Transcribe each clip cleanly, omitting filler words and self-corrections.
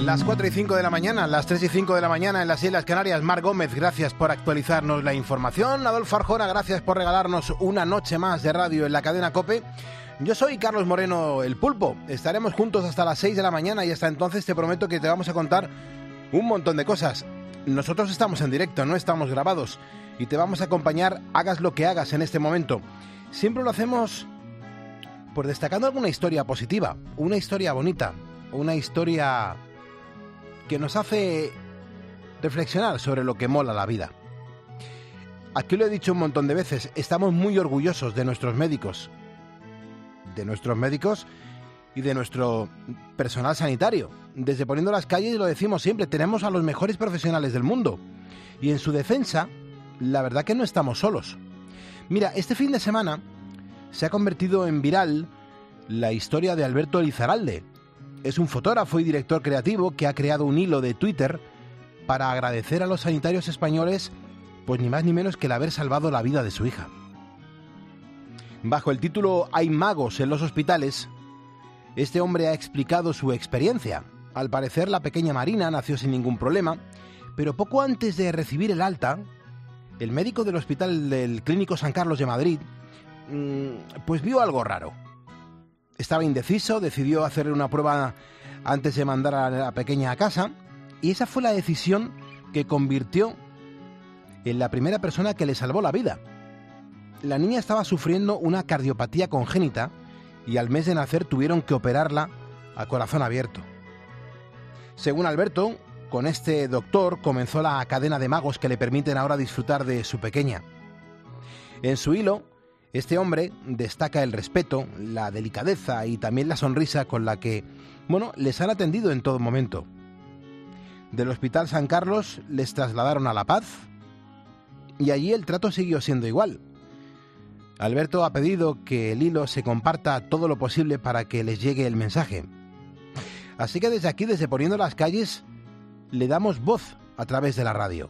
Las 4 y 5 de la mañana, las 3 y 5 de la mañana en las Islas Canarias. Mar Gómez, gracias por actualizarnos la información. Adolfo Arjona, gracias por regalarnos una noche más de radio en la cadena COPE. Yo soy Carlos Moreno, el Pulpo. Estaremos juntos hasta las 6 de la mañana y hasta entonces te prometo que te vamos a contar un montón de cosas. Nosotros estamos en directo, no estamos grabados, y te vamos a acompañar hagas lo que hagas en este momento. Siempre lo hacemos pues destacando alguna historia positiva, una historia bonita, una historia que nos hace reflexionar sobre lo que mola la vida. Aquí lo he dicho un montón de veces, estamos muy orgullosos de nuestros médicos y de nuestro personal sanitario. Desde Poniendo las Calles lo decimos siempre, tenemos a los mejores profesionales del mundo. Y en su defensa, la verdad que no estamos solos. Mira, este fin de semana se ha convertido en viral la historia de Alberto Lizarralde. Es un fotógrafo y director creativo que ha creado un hilo de Twitter para agradecer a los sanitarios españoles, pues ni más ni menos que el haber salvado la vida de su hija. Bajo el título "Hay magos en los hospitales", este hombre ha explicado su experiencia. Al parecer, la pequeña Marina nació sin ningún problema, pero poco antes de recibir el alta, el médico del hospital del Clínico San Carlos de Madrid, pues vio algo raro. Estaba indeciso, decidió hacerle una prueba antes de mandar a la pequeña a casa, y esa fue la decisión que convirtió en la primera persona que le salvó la vida. La niña estaba sufriendo una cardiopatía congénita y al mes de nacer tuvieron que operarla a corazón abierto. Según Alberto, con este doctor comenzó la cadena de magos que le permiten ahora disfrutar de su pequeña. En su hilo, este hombre destaca el respeto, la delicadeza y también la sonrisa con la que, les han atendido en todo momento. Del Hospital San Carlos les trasladaron a La Paz y allí el trato siguió siendo igual. Alberto ha pedido que el hilo se comparta todo lo posible para que les llegue el mensaje. Así que desde aquí, desde Poniendo las Calles, le damos voz a través de la radio.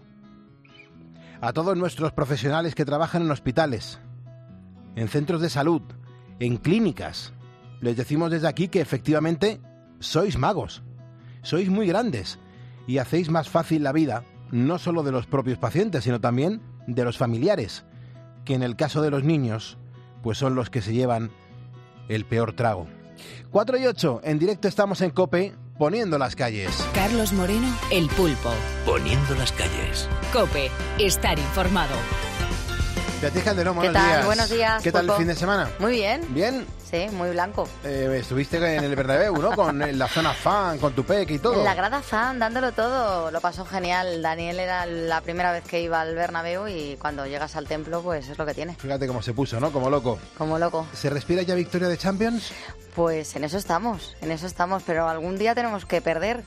A todos nuestros profesionales que trabajan en hospitales, en centros de salud, en clínicas, les decimos desde aquí que efectivamente sois magos, sois muy grandes y hacéis más fácil la vida, no solo de los propios pacientes, sino también de los familiares, que en el caso de los niños, pues son los que se llevan el peor trago. 4 y 8, en directo estamos en COPE, Poniendo las Calles. Carlos Moreno, el Pulpo. Poniendo las Calles. COPE, estar informado. Beatriz Calderón, buenos ¿Qué tal? días. Buenos días, ¿Qué tal Pulpo? el fin de semana? Muy bien. ¿Bien? Sí, muy blanco. Estuviste en el Bernabéu, ¿no? Con la zona fan, con tu peque y todo. En la grada fan, dándolo todo. Lo pasó genial. Daniel era la primera vez que iba al Bernabéu y cuando llegas al templo, pues es lo que tiene. Fíjate cómo se puso, ¿no? Como loco. Como loco. ¿Se respira ya victoria de Champions? Pues en eso estamos, pero algún día tenemos que perder.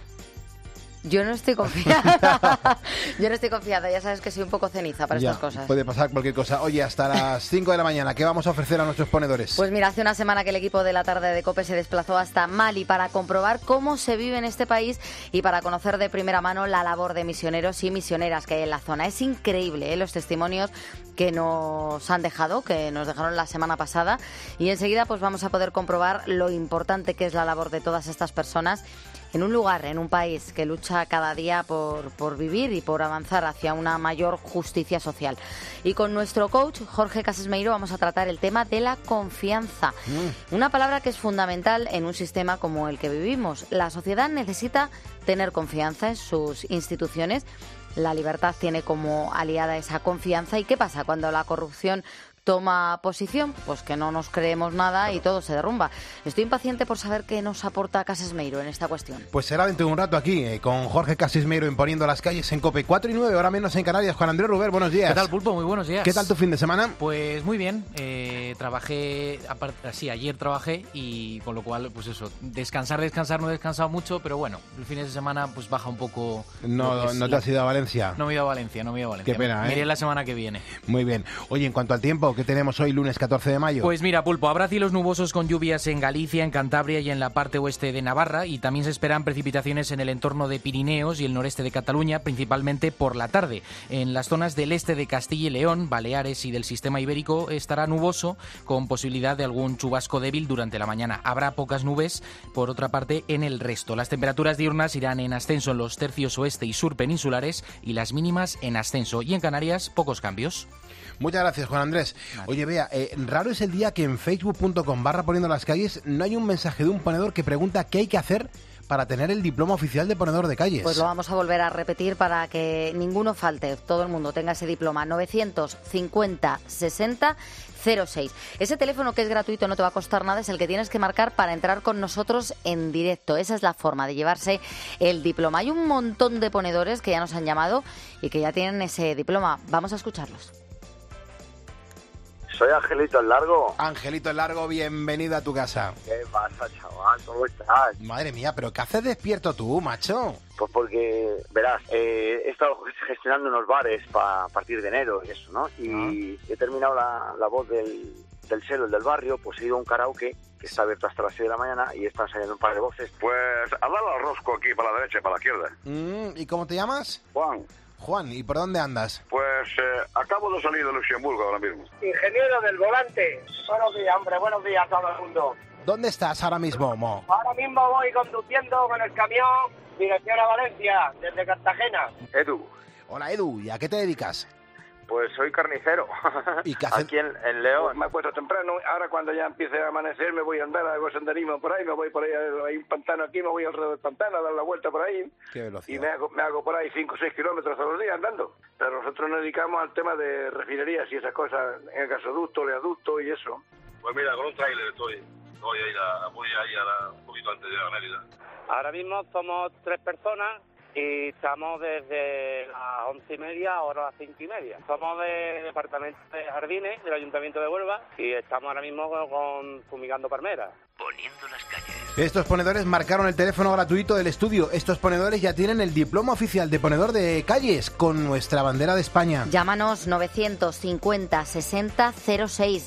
Yo no estoy confiada. Ya sabes que soy un poco ceniza para estas cosas. Puede pasar cualquier cosa. Oye, hasta las 5 de la mañana, ¿qué vamos a ofrecer a nuestros ponedores? Pues mira, hace una semana que el equipo de la tarde de COPE se desplazó hasta Mali para comprobar cómo se vive en este país y para conocer de primera mano la labor de misioneros y misioneras que hay en la zona. Es increíble, los testimonios que nos han dejado, que nos dejaron la semana pasada, y enseguida pues vamos a poder comprobar lo importante que es la labor de todas estas personas en un lugar, en un país que lucha cada día por vivir y por avanzar hacia una mayor justicia social. Y con nuestro coach, Jorge Casasmeiro, vamos a tratar el tema de la confianza. Una palabra que es fundamental en un sistema como el que vivimos. La sociedad necesita tener confianza en sus instituciones. La libertad tiene como aliada esa confianza. ¿Y qué pasa cuando la corrupción toma posición? Pues que no nos creemos nada y todo se derrumba. Estoy impaciente por saber qué nos aporta Casasmeiro en esta cuestión. Pues será dentro de un rato aquí, con Jorge Casasmeiro en Poniendo las Calles en COPE. 4 y 9, hora menos en Canarias. Juan Andrés Ruber, buenos días. ¿Qué tal, Pulpo? Muy buenos días. ¿Qué tal tu fin de semana? Pues muy bien. Trabajé, ayer trabajé y con lo cual, pues eso, descansar, no he descansado mucho, pero bueno, el fin de semana pues baja un poco. No te has ido a Valencia. No me he ido a Valencia. Qué pena, Me iré la semana que viene. Muy bien. Oye, en cuanto al tiempo, tiempo que tenemos hoy, lunes 14 de mayo? Pues mira, Pulpo, habrá cielos nubosos con lluvias en Galicia, en Cantabria y en la parte oeste de Navarra, y también se esperan precipitaciones en el entorno de Pirineos y el noreste de Cataluña, principalmente por la tarde. En las zonas del este de Castilla y León, Baleares y del sistema ibérico estará nuboso, con posibilidad de algún chubasco débil durante la mañana. Habrá pocas nubes, por otra parte, en el resto. Las temperaturas diurnas irán en ascenso en los tercios oeste y sur peninsulares y las mínimas en ascenso. Y en Canarias, pocos cambios. Muchas gracias, Juan Andrés. Oye, Bea, raro es el día que en facebook.com/poniendo las calles no hay un mensaje de un ponedor que pregunta qué hay que hacer para tener el diploma oficial de ponedor de calles. Pues lo vamos a volver a repetir para que ninguno falte, todo el mundo tenga ese diploma. 950 60 06. Ese teléfono que es gratuito, no te va a costar nada, es el que tienes que marcar para entrar con nosotros en directo. Esa es la forma de llevarse el diploma. Hay un montón de ponedores que ya nos han llamado y que ya tienen ese diploma. Vamos a escucharlos. Soy Angelito el Largo. Angelito el Largo, bienvenido a tu casa. ¿Qué pasa, chaval? ¿Cómo estás? Madre mía, ¿pero qué haces despierto tú, macho? Pues porque, verás, he estado gestionando unos bares a partir de enero y eso, ¿no? Y he terminado la voz del Selo, el del barrio, pues he ido a un karaoke que está abierto hasta las 6 de la mañana y están saliendo un par de voces. Pues al lado al rosco aquí, para la derecha y para la izquierda. ¿Y cómo te llamas? Juan, ¿y por dónde andas? pues acabo de salir de Luxemburgo ahora mismo. Ingeniero del volante. Buenos días, hombre, buenos días a todo el mundo. ¿Dónde estás ahora mismo, Mo? Ahora mismo voy conduciendo con el camión dirección a Valencia, desde Cartagena. Edu, Hola, Edu, ¿y a qué te dedicas? pues soy carnicero. ¿Y qué haces? Aquí en León. Me acuesto temprano, ahora cuando ya empiece a amanecer me voy a andar, hago senderismo por ahí, me voy por ahí, hay un pantano aquí, me voy alrededor del pantano a dar la vuelta por ahí. Qué Y velocidad. me hago por ahí 5 o 6 kilómetros todos los días andando. Pero nosotros nos dedicamos al tema de refinerías y esas cosas, en el gasoducto, oleoducto y eso. Pues mira, con un tráiler voy a ir un poquito antes de la Mérida. Ahora mismo somos 3 personas y estamos desde las 11:30 ahora a las 5:30. Somos del departamento de jardines del Ayuntamiento de Huelva y estamos ahora mismo fumigando palmeras. Poniendo las calles. Estos ponedores marcaron el teléfono gratuito del estudio. Estos ponedores ya tienen el diploma oficial de ponedor de calles con nuestra bandera de España. Llámanos 950 60 06.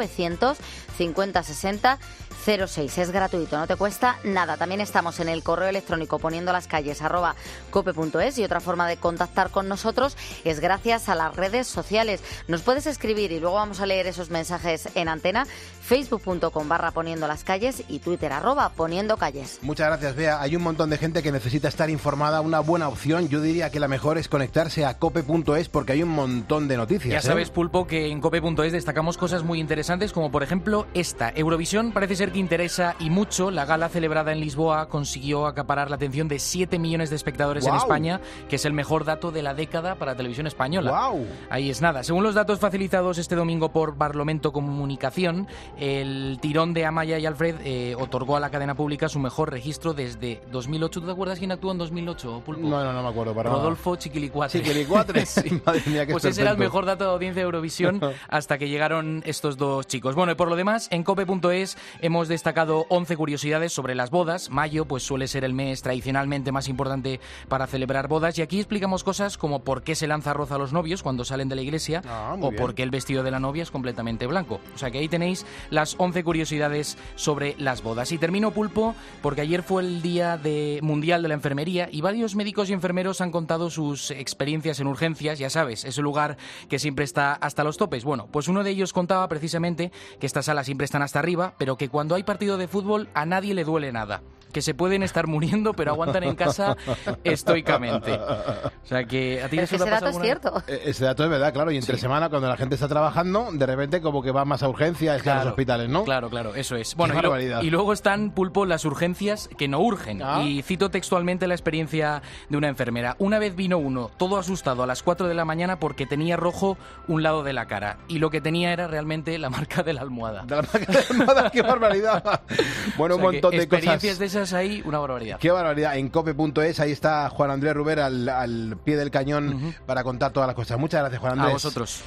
950 60 06. Es gratuito, no te cuesta nada. También estamos en el correo electrónico poniendo las calles @cope.es y otra forma de contactar con nosotros es gracias a las redes sociales. Nos puedes escribir y luego vamos a leer esos mensajes en antena. Facebook.com/poniendo las calles y Twitter @poniendo calles. Muchas gracias, Bea. Hay un montón de gente que necesita estar informada. Una buena opción, yo diría que la mejor es conectarse a cope.es porque hay un montón de noticias. Ya sabes, Pulpo, que en cope.es destacamos cosas muy interesantes como por ejemplo esta. Eurovisión parece ser que interesa y mucho. La gala celebrada en Lisboa consiguió acaparar la atención de 7 millones de espectadores en España, que es el mejor dato de la década para televisión española. ¡Guau! Ahí es nada. Según los datos facilitados este domingo por Barlovento Comunicación, el tirón de Amaya y Alfred otorgó a la cadena pública su mejor registro desde 2008. ¿Tú te acuerdas quién actuó en 2008, Pulpo? No me acuerdo para Rodolfo Chiquilicuatre. Chiquilicuatre. Sí. Madre mía, qué Pues ese era el esperpento. mejor dato de audiencia de Eurovisión hasta que llegaron estos dos chicos. Bueno, y por lo demás, en cope.es hemos destacado 11 curiosidades sobre las bodas. Mayo pues suele ser el mes tradicionalmente más importante para celebrar bodas y aquí explicamos cosas como por qué se lanza arroz a los novios cuando salen de la iglesia muy o bien. por qué el vestido de la novia es completamente blanco. O sea que ahí tenéis las 11 curiosidades sobre las bodas. Y termino, Pulpo, porque ayer fue el Día Mundial de la Enfermería y varios médicos y enfermeros han contado sus experiencias en urgencias, ya sabes, ese lugar que siempre está hasta los topes. Bueno, pues uno de ellos contaba precisamente que estas salas siempre están hasta arriba, pero que cuando hay partido de fútbol a nadie le duele nada. Que se pueden estar muriendo, pero aguantan en casa estoicamente. O sea que a ti Pero eso es que te ha ese dato pasado es alguna vez? cierto. Ese dato es verdad, claro. Y entre semana, cuando la gente está trabajando, de repente como que va más a urgencias que a los hospitales, ¿no? Claro, eso es. Bueno, Qué barbaridad. y luego están, Pulpo, las urgencias que no urgen. Ah. Y cito textualmente la experiencia de una enfermera. Una vez vino uno, todo asustado, a las 4 de la mañana porque tenía rojo un lado de la cara. Y lo que tenía era realmente la marca de la almohada. De la marca de la almohada, ¡qué barbaridad! Bueno, O sea un montón que de experiencias cosas. de esas ahí, una barbaridad. Qué barbaridad. En cope.es, ahí está Juan Andrés Ruber al pie del cañón para contar todas las cosas. Muchas gracias, Juan Andrés. A vosotros.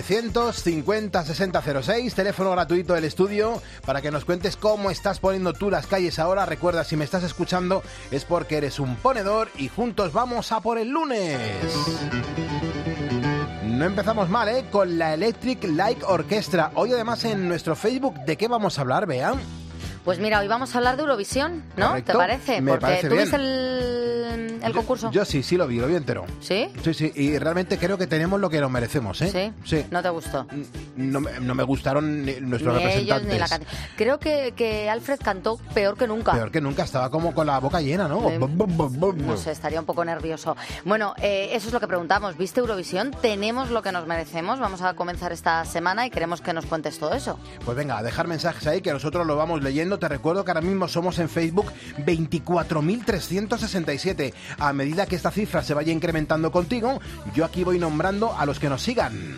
950 60 06, teléfono gratuito del estudio para que nos cuentes cómo estás poniendo tú las calles ahora. Recuerda, si me estás escuchando es porque eres un ponedor y juntos vamos a por el lunes. No empezamos mal, ¿eh? Con la Electric Light Orchestra. Hoy además en nuestro Facebook, ¿de qué vamos a hablar, Bea? Pues mira, hoy vamos a hablar de Eurovisión, ¿no? Correcto. ¿Te parece? Me Porque parece tú bien. viste el concurso. Yo sí lo vi entero. ¿Sí? Sí, y realmente creo que tenemos lo que nos merecemos, ¿eh? Sí. ¿No te gustó? No me gustaron nuestros ni representantes. ellos ni la canción. Creo que Alfred cantó peor que nunca. Peor que nunca, estaba como con la boca llena, ¿no? No sé, estaría un poco nervioso. Bueno, eso es lo que preguntamos. ¿Viste Eurovisión? ¿Tenemos lo que nos merecemos? Vamos a comenzar esta semana y queremos que nos cuentes todo eso. Pues venga, a dejar mensajes ahí que nosotros lo vamos leyendo. Te recuerdo que ahora mismo somos en Facebook 24.367. A medida que esta cifra se vaya incrementando contigo, yo aquí voy nombrando a los que nos sigan.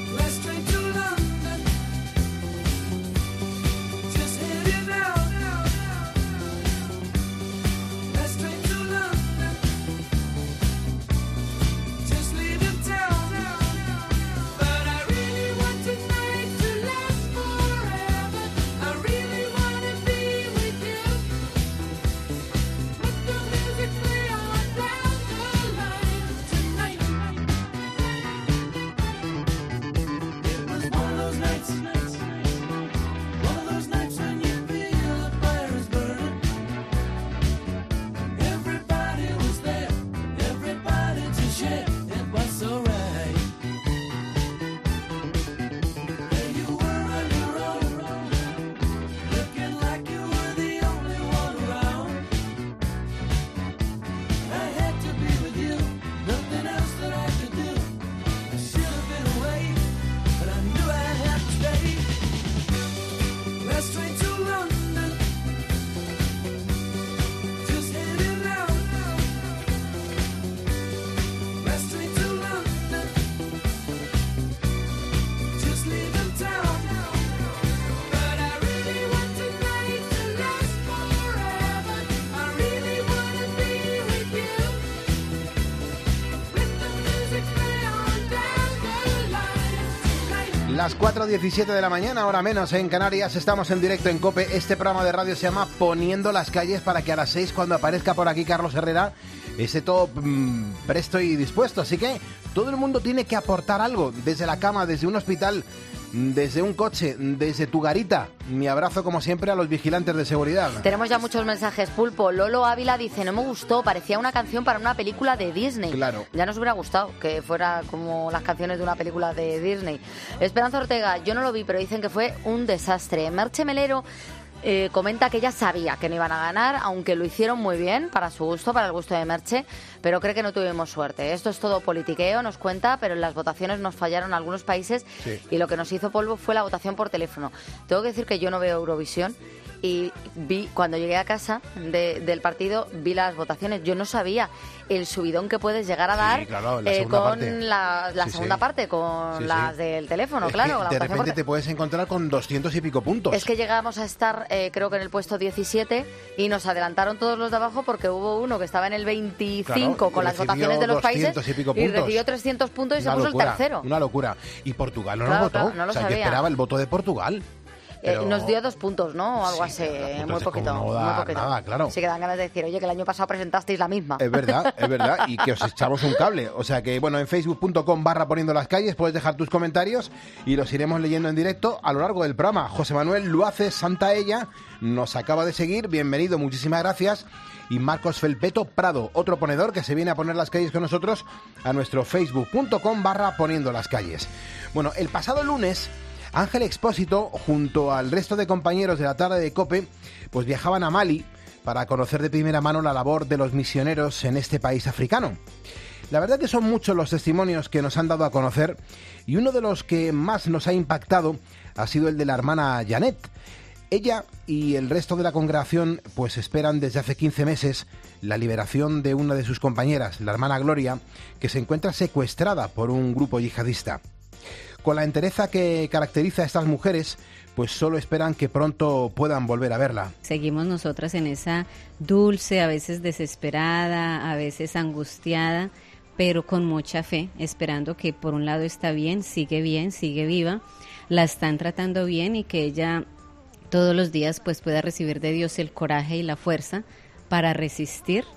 Las 4:17 de la mañana, hora menos en Canarias, estamos en directo en COPE. Este programa de radio se llama Poniendo las calles, para que a las 6, cuando aparezca por aquí Carlos Herrera, esté todo presto y dispuesto. Así que todo el mundo tiene que aportar algo, desde la cama, desde un hospital, desde un coche, desde tu garita. Mi abrazo, como siempre, a los vigilantes de seguridad. Tenemos ya muchos mensajes. Pulpo, Lolo Ávila dice: no me gustó, parecía una canción para una película de Disney. Claro. Ya nos hubiera gustado que fuera como las canciones de una película de Disney. Esperanza Ortega, yo no lo vi, pero dicen que fue un desastre. Merche Melero comenta que ella sabía que no iban a ganar, aunque lo hicieron muy bien, para su gusto, para el gusto de Merche, pero cree que no tuvimos suerte. Esto es todo politiqueo, nos cuenta, pero en las votaciones nos fallaron algunos países, sí, y lo que nos hizo polvo fue la votación por teléfono. Tengo que decir que yo no veo Eurovisión, y vi, cuando llegué a casa del partido, vi las votaciones. Yo no sabía el subidón que puedes llegar a dar, claro, con la segunda parte, con las del teléfono, es claro. Que de repente te puedes encontrar con 200 y pico puntos. Es que llegamos a estar, creo que en el puesto 17, y nos adelantaron todos los de abajo, porque hubo uno que estaba en el 25, claro, con las votaciones de los países, y recibió 300 puntos y se puso el tercero. Una locura. Y Portugal no claro, nos votó. Claro, no lo sabía. Yo esperaba el voto de Portugal. Pero... nos dio 2 puntos, ¿no? O algo así, muy poquito. No da muy poquito. Nada, claro. Sí que dan ganas de decir, oye, que el año pasado presentasteis la misma. Es verdad, y que os echamos un cable. O sea que, bueno, en facebook.com/poniendo las calles puedes dejar tus comentarios y los iremos leyendo en directo a lo largo del programa. José Manuel Luace Santaella nos acaba de seguir, bienvenido, muchísimas gracias. Y Marcos Felpeto Prado, otro ponedor que se viene a poner las calles con nosotros a nuestro facebook.com/poniendo las calles. Bueno, el pasado lunes, Ángel Expósito, junto al resto de compañeros de la tarde de COPE, pues viajaban a Mali para conocer de primera mano la labor de los misioneros en este país africano. La verdad que son muchos los testimonios que nos han dado a conocer, y uno de los que más nos ha impactado ha sido el de la hermana Janet. Ella y el resto de la congregación pues esperan desde hace 15 meses la liberación de una de sus compañeras, la hermana Gloria, que se encuentra secuestrada por un grupo yihadista. Con la entereza que caracteriza a estas mujeres, pues solo esperan que pronto puedan volver a verla. Seguimos nosotras en esa dulce, a veces desesperada, a veces angustiada, pero con mucha fe, esperando que por un lado está bien, sigue viva, la están tratando bien, y que ella todos los días pues pueda recibir de Dios el coraje y la fuerza para resistir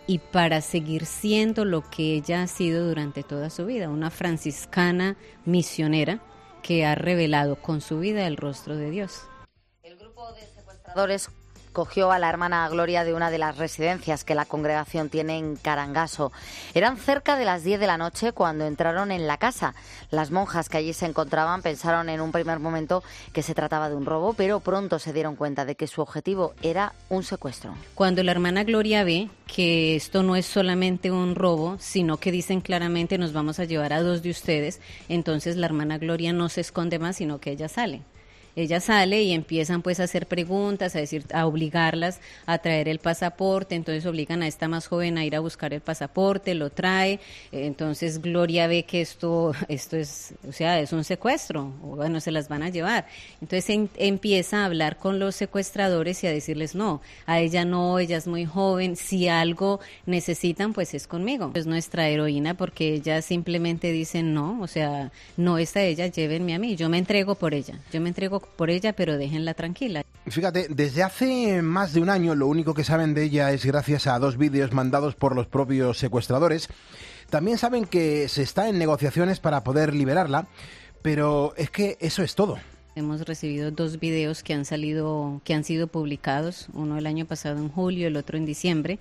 y para seguir siendo lo que ella ha sido durante toda su vida, una franciscana misionera que ha revelado con su vida el rostro de Dios. El grupo de secuestradores cogió a la hermana Gloria de una de las residencias que la congregación tiene en Carangaso. Eran cerca de las 10 de la noche cuando entraron en la casa. Las monjas que allí se encontraban pensaron en un primer momento que se trataba de un robo, pero pronto se dieron cuenta de que su objetivo era un secuestro. Cuando la hermana Gloria ve que esto no es solamente un robo, sino que dicen claramente nos vamos a llevar a 2 de ustedes, entonces la hermana Gloria no se esconde más, sino que ella sale. Ella sale y empiezan pues a hacer preguntas, a obligarlas a traer el pasaporte, entonces obligan a esta más joven a ir a buscar el pasaporte, lo trae, entonces Gloria ve que esto es, o sea, es un secuestro, o bueno, se las van a llevar. Entonces empieza a hablar con los secuestradores y a decirles no, a ella no, ella es muy joven, si algo necesitan pues es conmigo. Es nuestra heroína porque ella simplemente dice no, o sea, no es a ella, llévenme a mí, yo me entrego por ella, pero déjenla tranquila. Fíjate, desde hace más de un año lo único que saben de ella es gracias a 2 vídeos mandados por los propios secuestradores. También saben que se está en negociaciones para poder liberarla, pero es que eso es todo. Hemos recibido 2 videos que han sido publicados, uno el año pasado en julio, el otro en diciembre.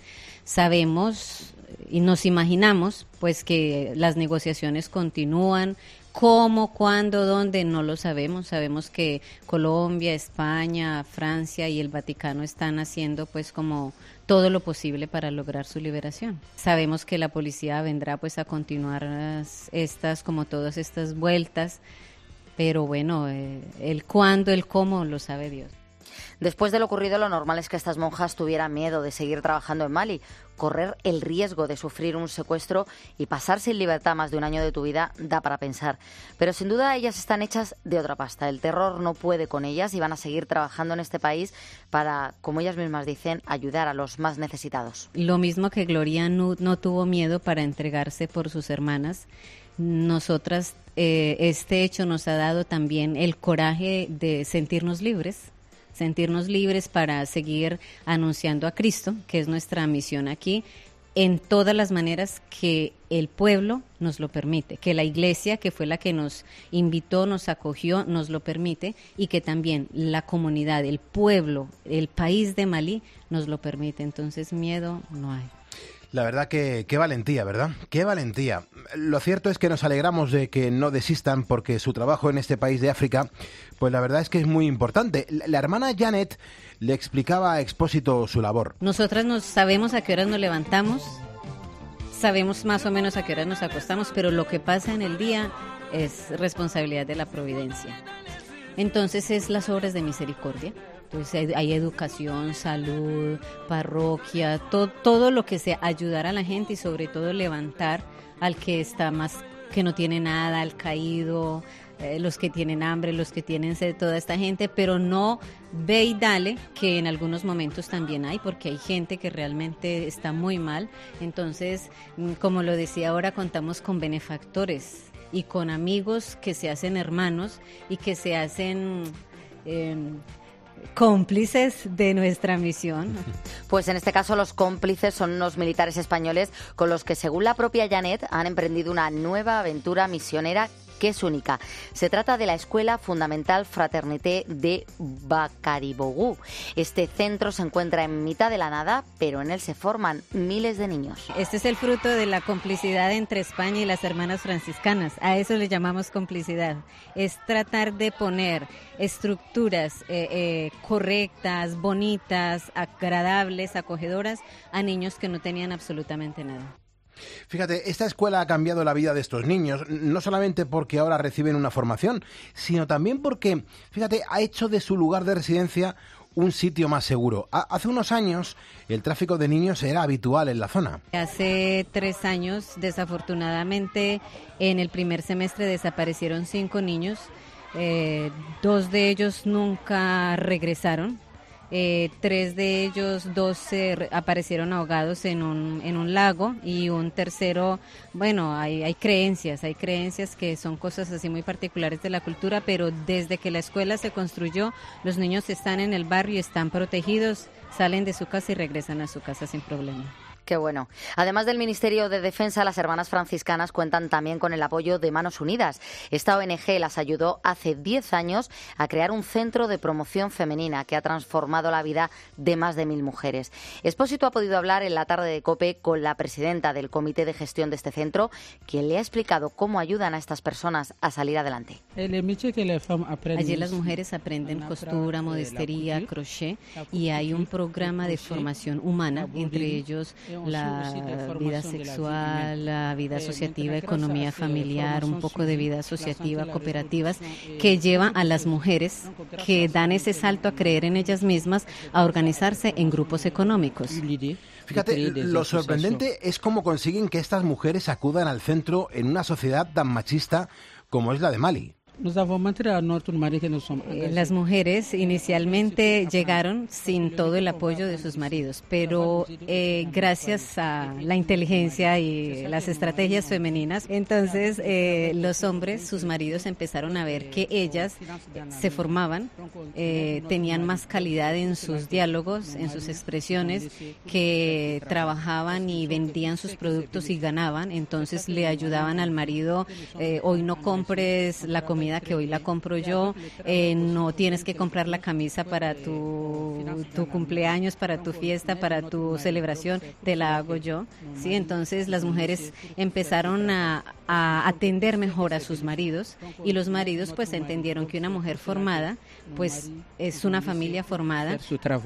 Sabemos y nos imaginamos pues que las negociaciones continúan. ¿Cómo, cuándo, dónde? No lo sabemos. Sabemos que Colombia, España, Francia y el Vaticano están haciendo pues como todo lo posible para lograr su liberación. Sabemos que la policía vendrá pues a continuar todas estas vueltas, pero bueno, el cuándo, el cómo lo sabe Dios. Después de lo ocurrido, lo normal es que estas monjas tuvieran miedo de seguir trabajando en Mali, correr el riesgo de sufrir un secuestro y pasar sin libertad más de un año de tu vida da para pensar. Pero sin duda ellas están hechas de otra pasta. El terror no puede con ellas y van a seguir trabajando en este país para, como ellas mismas dicen, ayudar a los más necesitados. Lo mismo que Gloria no tuvo miedo para entregarse por sus hermanas. Nosotras, este hecho nos ha dado también el coraje de sentirnos libres para seguir anunciando a Cristo, que es nuestra misión aquí, en todas las maneras que el pueblo nos lo permite, que la iglesia, que fue la que nos invitó, nos acogió, nos lo permite, y que también la comunidad, el pueblo, el país de Malí nos lo permite. Entonces, miedo no hay. La verdad que qué valentía, ¿verdad? Qué valentía. Lo cierto es que nos alegramos de que no desistan porque su trabajo en este país de África, pues la verdad es que es muy importante. La hermana Janet le explicaba a Expósito su labor. Nosotras sabemos a qué horas nos levantamos, sabemos más o menos a qué horas nos acostamos, pero lo que pasa en el día es responsabilidad de la providencia. Entonces es las obras de misericordia. Entonces hay educación, salud, parroquia, todo lo que sea ayudar a la gente y sobre todo levantar al que está más, que no tiene nada, al caído, los que tienen hambre, los que tienen sed, toda esta gente, pero no ve y dale, que en algunos momentos también hay, porque hay gente que realmente está muy mal. Entonces, como lo decía ahora, contamos con benefactores y con amigos que se hacen hermanos y que se hacen cómplices de nuestra misión. Pues en este caso los cómplices son unos militares españoles con los que, según la propia Janet, han emprendido una nueva aventura misionera que es única. Se trata de la Escuela Fundamental Fraternité de Bacaribogú. Este centro se encuentra en mitad de la nada, pero en él se forman miles de niños. Este es el fruto de la complicidad entre España y las hermanas franciscanas. A eso le llamamos complicidad. Es tratar de poner estructuras correctas, bonitas, agradables, acogedoras a niños que no tenían absolutamente nada. Fíjate, esta escuela ha cambiado la vida de estos niños, no solamente porque ahora reciben una formación, sino también porque, fíjate, ha hecho de su lugar de residencia un sitio más seguro. Hace unos años el tráfico de niños era habitual en la zona. Hace 3 años, desafortunadamente, en el primer semestre desaparecieron 5 niños, 2 de ellos nunca regresaron. 3 de ellos, 2 aparecieron ahogados en un lago y un tercero, bueno, hay creencias que son cosas así muy particulares de la cultura, pero desde que la escuela se construyó, los niños están en el barrio y están protegidos, salen de su casa y regresan a su casa sin problema. Qué bueno. Además del Ministerio de Defensa, las hermanas franciscanas cuentan también con el apoyo de Manos Unidas. Esta ONG las ayudó hace 10 años a crear un centro de promoción femenina que ha transformado la vida de más de 1.000 mujeres. Expósito ha podido hablar en la tarde de COPE con la presidenta del comité de gestión de este centro, quien le ha explicado cómo ayudan a estas personas a salir adelante. Allí las mujeres aprenden costura, modestería, crochet y hay un programa de formación humana, entre ellos la vida sexual, la vida asociativa, economía familiar, un poco de vida asociativa, cooperativas, que llevan a las mujeres que dan ese salto a creer en ellas mismas, a organizarse en grupos económicos. Fíjate, lo sorprendente es cómo consiguen que estas mujeres acudan al centro en una sociedad tan machista como es la de Mali. Las mujeres inicialmente llegaron sin todo el apoyo de sus maridos, pero gracias a la inteligencia y las estrategias femeninas, entonces los hombres, sus maridos, empezaron a ver que ellas se formaban, tenían más calidad en sus diálogos, en sus expresiones, que trabajaban y vendían sus productos y ganaban, entonces le ayudaban al marido, hoy no compres la comida que hoy la compro yo, no tienes que comprar la camisa para tu cumpleaños, para tu fiesta, para tu celebración, te la hago yo. ¿Sí? Entonces las mujeres empezaron a atender mejor a sus maridos y los maridos pues entendieron que una mujer formada pues es una familia formada.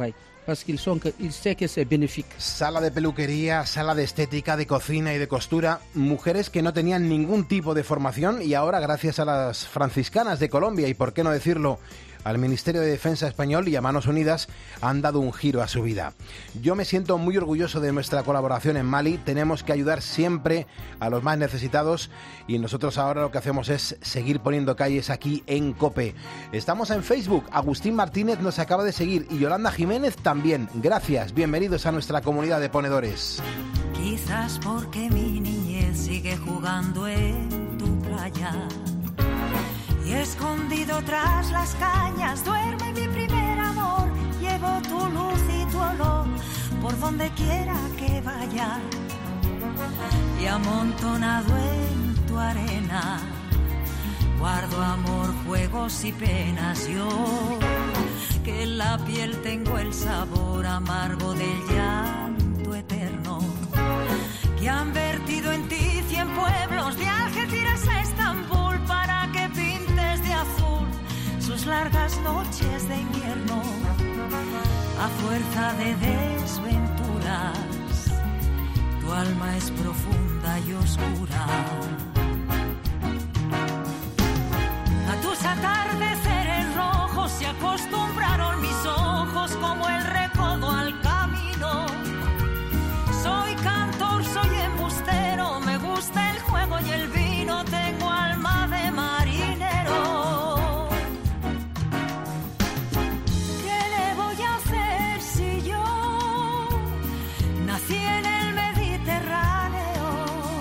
Sala de peluquería, sala de estética, de cocina y de costura, mujeres que no tenían ningún tipo de formación y ahora, gracias a las franciscanas de Colombia y, por qué no decirlo, al Ministerio de Defensa español y a Manos Unidas, han dado un giro a su vida. Yo me siento muy orgulloso de nuestra colaboración en Mali. Tenemos que ayudar siempre a los más necesitados y nosotros ahora lo que hacemos es seguir poniendo calles aquí en COPE. Estamos en Facebook. Agustín Martínez nos acaba de seguir y Yolanda Jiménez también. Gracias. Bienvenidos a nuestra comunidad de ponedores. Quizás porque mi niñez sigue jugando en tu playa. Y escondido tras las cañas duerme mi primer amor. Llevo tu luz y tu olor por donde quiera que vaya. Y amontonado en tu arena guardo amor, juegos y penas. Yo que en la piel tengo el sabor amargo del llanto eterno. Que han vertido en ti 100 pueblos de Algeciras a Estambul para que pintes de azul sus largas noches de invierno. A fuerza de desventuras, tu alma es profunda y oscura. A tus atardeceres rojos se acostumbraron mis ojos como el recodo al camino. Soy cantor, soy embustero, me gusta el juego y el vino, tengo alma de marinero. ¿Qué le voy a hacer si yo nací en el Mediterráneo?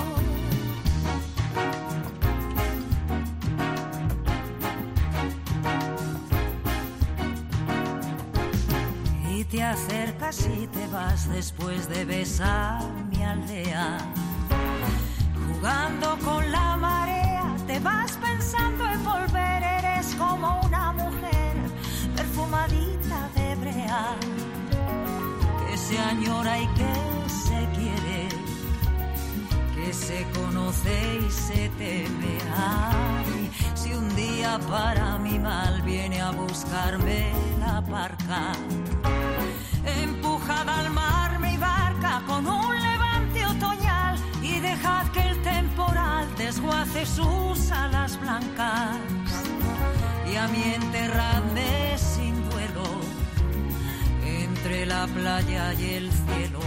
Y te acercas y te vas después de besar mi aldea. Jugando con la marea, te vas pensando en volver. Eres como una mujer perfumadita de brea, que se añora y que se quiere, que se conoce y se teme. Ay, si un día para mi mal viene a buscarme la barca, empujad al mar mi barca con un levante otoñal y dejad que el temporal desguace sus alas blancas y a mí enterradme sin duelo entre la playa y el cielo.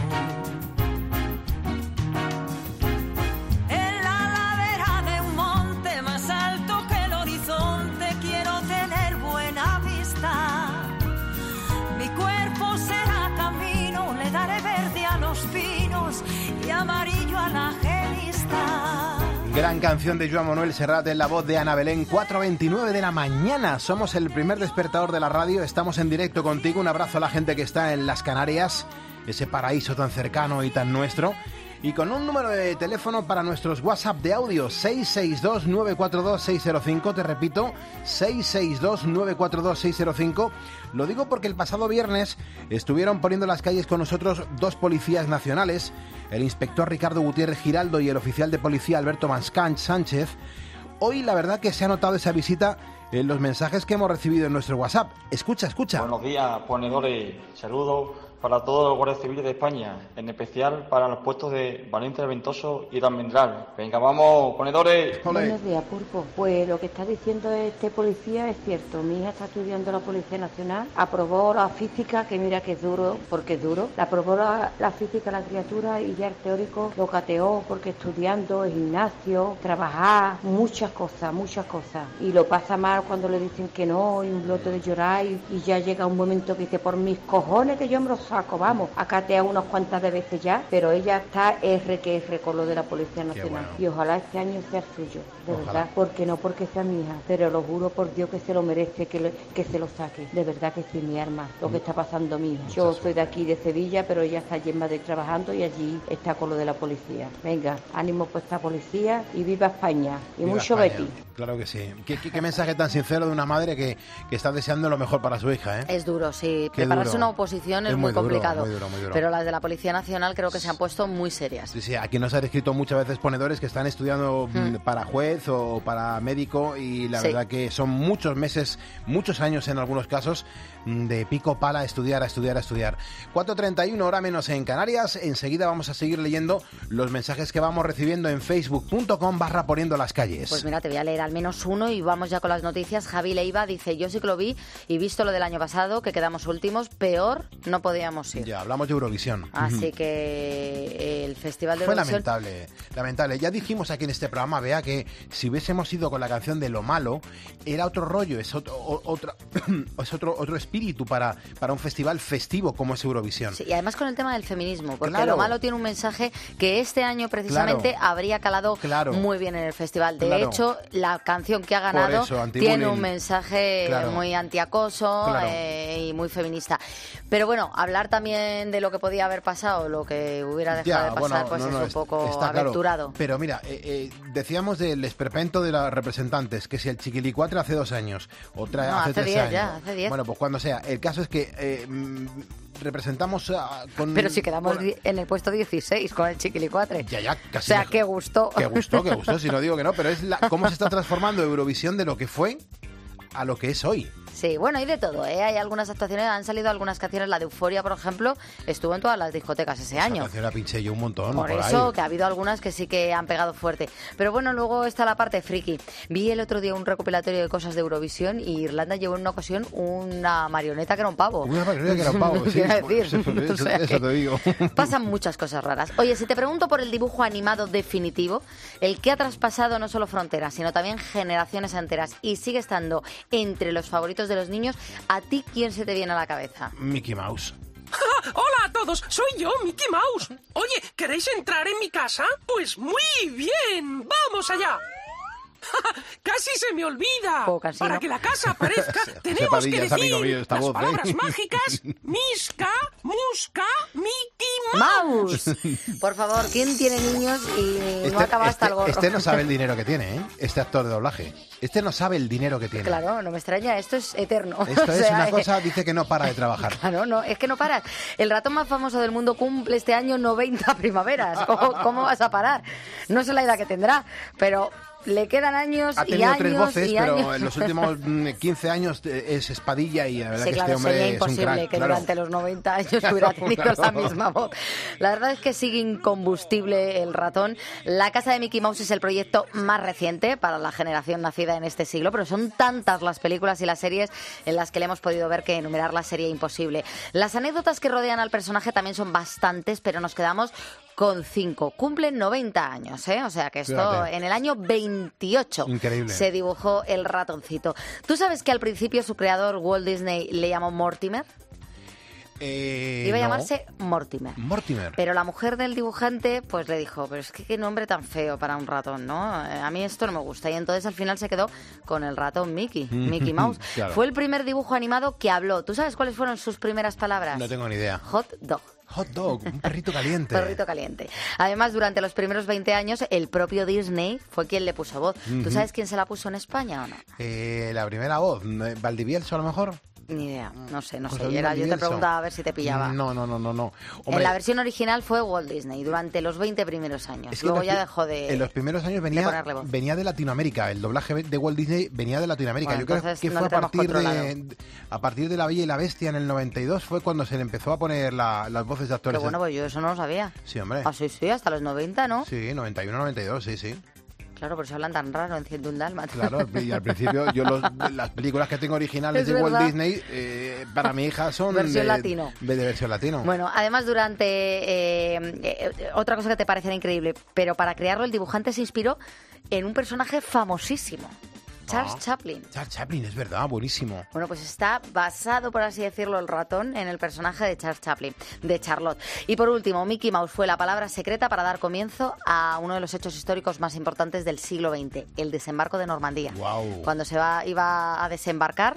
En la ladera de un monte más alto que el horizonte quiero tener buena vista. Mi cuerpo será camino, le daré verde a los pinos y amarillo a la genista. Gran canción de Joan Manuel Serrat en la voz de Ana Belén. 4:29 de la mañana. Somos el primer despertador de la radio. Estamos en directo contigo. Un abrazo a la gente que está en las Canarias. ese paraíso tan cercano y tan nuestro. Y con un número de teléfono para nuestros WhatsApp de audio, 662-942-605, te repito, 662-942-605. Lo digo porque el pasado viernes estuvieron poniendo las calles con nosotros 2 policías nacionales, el inspector Ricardo Gutiérrez Giraldo y el oficial de policía Alberto Mascanch Sánchez. Hoy la verdad que se ha notado esa visita en los mensajes que hemos recibido en nuestro WhatsApp. Escucha. Buenos días, ponedores. Saludos para todos los guardias civiles de España, en especial para los puestos de Valencia del Ventoso y de Almendral. Venga, vamos, ponedores. Buenos días, Pulpo. Pues lo que está diciendo este policía es cierto. Mi hija está estudiando la Policía Nacional, aprobó la física, que mira que es duro, porque es duro. La aprobó la física la criatura y ya el teórico lo cateó, porque estudiando, el gimnasio, trabajar, muchas cosas. Y lo pasa mal cuando le dicen que no, y un blote de llorar, y ya llega un momento que dice, por mis cojones que yo me lo saco, vamos, a catear unas cuantas de veces ya, pero ella está R con lo de la Policía Nacional. Bueno. Y ojalá este año sea suyo, de verdad, porque no porque sea mi hija, pero lo juro por Dios que se lo merece, que se lo saque, de verdad que sí, mi arma, lo que está pasando mi hija. Yo soy de aquí, de Sevilla, pero ella está allí en Madrid trabajando y allí está con lo de la policía. Venga, ánimo por esta policía y viva España, y viva mucho España. Betty. Claro que sí. ¿Qué mensaje tan sincero de una madre que está deseando lo mejor para su hija, ¿eh? Es duro, sí. Prepararse una oposición es muy complicado. Muy duro. Pero las de la Policía Nacional creo que se han puesto muy serias. Sí, aquí nos han escrito muchas veces ponedores que están estudiando para juez o para médico y la verdad que son muchos meses, muchos años en algunos casos, de pico pala a estudiar. 4:31, hora menos en Canarias. Enseguida vamos a seguir leyendo los mensajes que vamos recibiendo en facebook.com/poniendo las calles. Pues mira, te voy a leer al menos uno y vamos ya con las noticias. Javi Leiva dice, yo sí que lo vi y visto lo del año pasado, que quedamos últimos, peor no podíamos ir. Ya, hablamos de Eurovisión. Así que el Festival de Eurovisión... Fue lamentable. Ya dijimos aquí en este programa, Bea, que si hubiésemos ido con la canción de Lo Malo, era otro rollo, es otro espíritu para un festival festivo como es Eurovisión. Sí, y además con el tema del feminismo, porque Lo Malo tiene un mensaje que este año precisamente habría calado muy bien en el festival. De hecho, la canción que ha ganado tiene un mensaje muy antiacoso y muy feminista. Pero bueno, hablar también de lo que podía haber pasado, lo que hubiera dejado de pasar, es un poco aventurado. Claro. Pero mira, decíamos del esperpento de las representantes, que si el Chiquilicuatre hace 2 años, otra hace 3 años. Hace 10. Bueno, pues cuando sea. El caso es que representamos con... Pero si quedamos en el puesto 16 con el Chiquilicuatre. Ya, casi. O sea, qué gustó, si no digo que no, pero es cómo se está transformando Eurovisión de lo que fue a lo que es hoy. Sí, bueno, hay de todo, ¿eh? Hay algunas actuaciones, han salido algunas canciones, la de Euforia, por ejemplo, estuvo en todas las discotecas ese año. Esa canción la pinché yo un montón. Por eso, que ha habido algunas que sí que han pegado fuerte. Pero bueno, luego está la parte friki. Vi el otro día un recopilatorio de cosas de Eurovisión y Irlanda llevó en una ocasión una marioneta que era un pavo. Una marioneta que era un pavo, sí. Eso te digo. Pasan muchas cosas raras. Oye, si te pregunto por el dibujo animado definitivo, el que ha traspasado no solo fronteras, sino también generaciones enteras y sigue estando entre los favoritos de los niños, ¿a ti quién se te viene a la cabeza? Mickey Mouse. ¡Hola a todos! ¡Soy yo, Mickey Mouse! Oye, ¿queréis entrar en mi casa? Pues muy bien, ¡vamos allá! ¡Casi se me olvida! Para que la casa aparezca, tenemos que decir las palabras mágicas Misca, Musca, Mickey Mouse. Por favor, ¿quién tiene niños y no acaba hasta el gorro? Este no sabe el dinero que tiene, ¿eh? Este actor de doblaje. Este no sabe el dinero que tiene. Claro, no me extraña, esto es eterno. Esto es una cosa, dice que no para de trabajar. Claro, no, es que no paras. El ratón más famoso del mundo cumple este año 90 primaveras. ¿Cómo vas a parar? No sé la edad que tendrá, pero... Le quedan años y años. Ha tenido 3 voces, pero años. En los últimos 15 años es Espadilla y la verdad que este hombre sería es imposible un crack. Que durante los 90 años hubiera tenido la misma voz. La verdad es que sigue incombustible el ratón. La casa de Mickey Mouse es el proyecto más reciente para la generación nacida en este siglo, pero son tantas las películas y las series en las que le hemos podido ver que enumerarlas sería imposible. Las anécdotas que rodean al personaje también son bastantes, pero nos quedamos con 5. Cumplen 90 años, ¿eh? O sea que esto en el año 28 se dibujó el ratoncito. ¿Tú sabes que al principio su creador, Walt Disney, le llamó Mortimer? Iba a llamarse Mortimer. Pero la mujer del dibujante pues le dijo, pero es que qué nombre tan feo para un ratón, ¿no? A mí esto no me gusta. Y entonces al final se quedó con el ratón Mickey Mouse. Claro. Fue el primer dibujo animado que habló. ¿Tú sabes cuáles fueron sus primeras palabras? No tengo ni idea. Hot dog. Hot dog, un perrito caliente. Perrito caliente. Además, durante los primeros 20 años, el propio Disney fue quien le puso voz. ¿Tú sabes quién se la puso en España o no? La primera voz, Valdivielso a lo mejor. Ni idea, no sé. Pues Yo te preguntaba a ver si te pillaba. No. Hombre, en la versión original fue Walt Disney durante los 20 primeros años. Luego ya dejó de. En los primeros años venía de Latinoamérica. El doblaje de Walt Disney venía de Latinoamérica. Bueno, yo creo que fue a partir de La Bella y la Bestia en el 92 fue cuando se le empezó a poner las voces de actores. Pero bueno, pues yo eso no lo sabía. Sí, hombre. Ah, sí, hasta los 90, ¿no? Sí, 91, 92, sí. Claro, por eso hablan tan raro en 101 Dálmatas. Claro, y al principio yo las películas que tengo originales de Walt Disney, para mi hija son versión latino. De versión latino. Bueno, además otra cosa que te parecerá increíble, pero para crearlo el dibujante se inspiró en un personaje famosísimo. Charles Chaplin. Charles Chaplin, es verdad, buenísimo. Bueno, pues está basado, por así decirlo, el ratón en el personaje de Charles Chaplin, de Charlotte. Y por último, Mickey Mouse fue la palabra secreta para dar comienzo a uno de los hechos históricos más importantes del siglo XX, el desembarco de Normandía. Wow. Cuando iba a desembarcar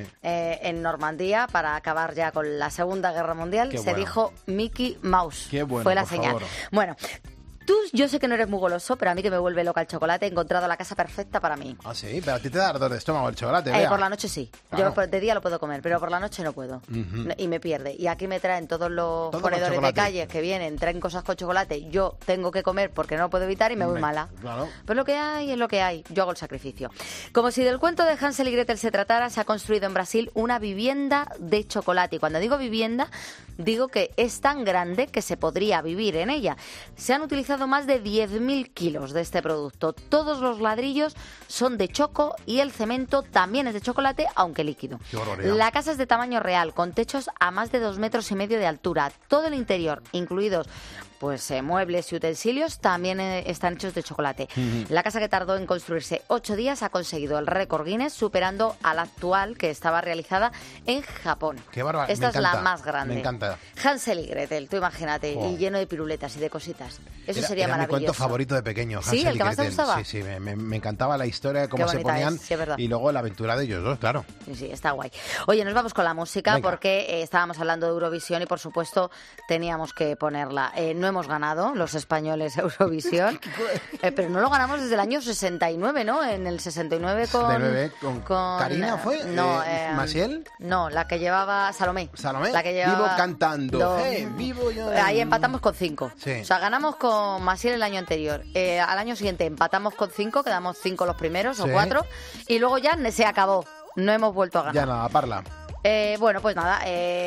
en Normandía para acabar ya con la Segunda Guerra Mundial, dijo Mickey Mouse. Qué bueno, fue la por señal. Favor. Bueno. Yo sé que no eres muy goloso, pero a mí que me vuelve loca el chocolate, he encontrado la casa perfecta para mí. Ah, sí, pero a ti te da ardor de estómago el chocolate, por la noche sí. Claro. Yo de día lo puedo comer, pero por la noche no puedo. Y me pierde. Y aquí me traen todos los ponedores de calles que vienen, traen cosas con chocolate. Yo tengo que comer porque no lo puedo evitar y me voy mala. Claro. Pero lo que hay es lo que hay. Yo hago el sacrificio. Como si del cuento de Hansel y Gretel se tratara, se ha construido en Brasil una vivienda de chocolate. Y cuando digo vivienda, digo que es tan grande que se podría vivir en ella. Se han utilizado más de 10.000 kilos de este producto. Todos los ladrillos son de choco y el cemento también es de chocolate, aunque líquido. La casa es de tamaño real, con techos a más de 2,5 metros de altura. Todo el interior, incluidos muebles y utensilios, también están hechos de chocolate. La casa, que tardó en construirse 8 días, ha conseguido el récord Guinness, superando a la actual, que estaba realizada en Japón. Qué bárbaro. Esta es la más grande. Me encanta. Hansel y Gretel, tú imagínate, y lleno de piruletas y de cositas. Eso sería era maravilloso. Mi cuento favorito de pequeño, Hansel ¿Sí? ¿El y que más te Gretel. gustaba? Sí, me encantaba la historia de cómo se ponían sí, es verdad. Y luego la aventura de ellos dos, claro. Sí, está guay. Oye, nos vamos con la música. Venga. Porque estábamos hablando de Eurovisión y, por supuesto, teníamos que ponerla. No hemos ganado los españoles Eurovisión, pero no lo ganamos desde el año 69, ¿no? En el 69 con ¿Karina fue? No, ¿Maciel? No, la que llevaba Salomé. La que llevaba... Vivo cantando. Vivo yo. Ahí empatamos con 5. Sí. O sea, ganamos con Maciel el año anterior. Al año siguiente empatamos con 5, quedamos 5 los primeros o 4. Y luego ya se acabó. No hemos vuelto a ganar. Ya nada, parla. Bueno, pues nada,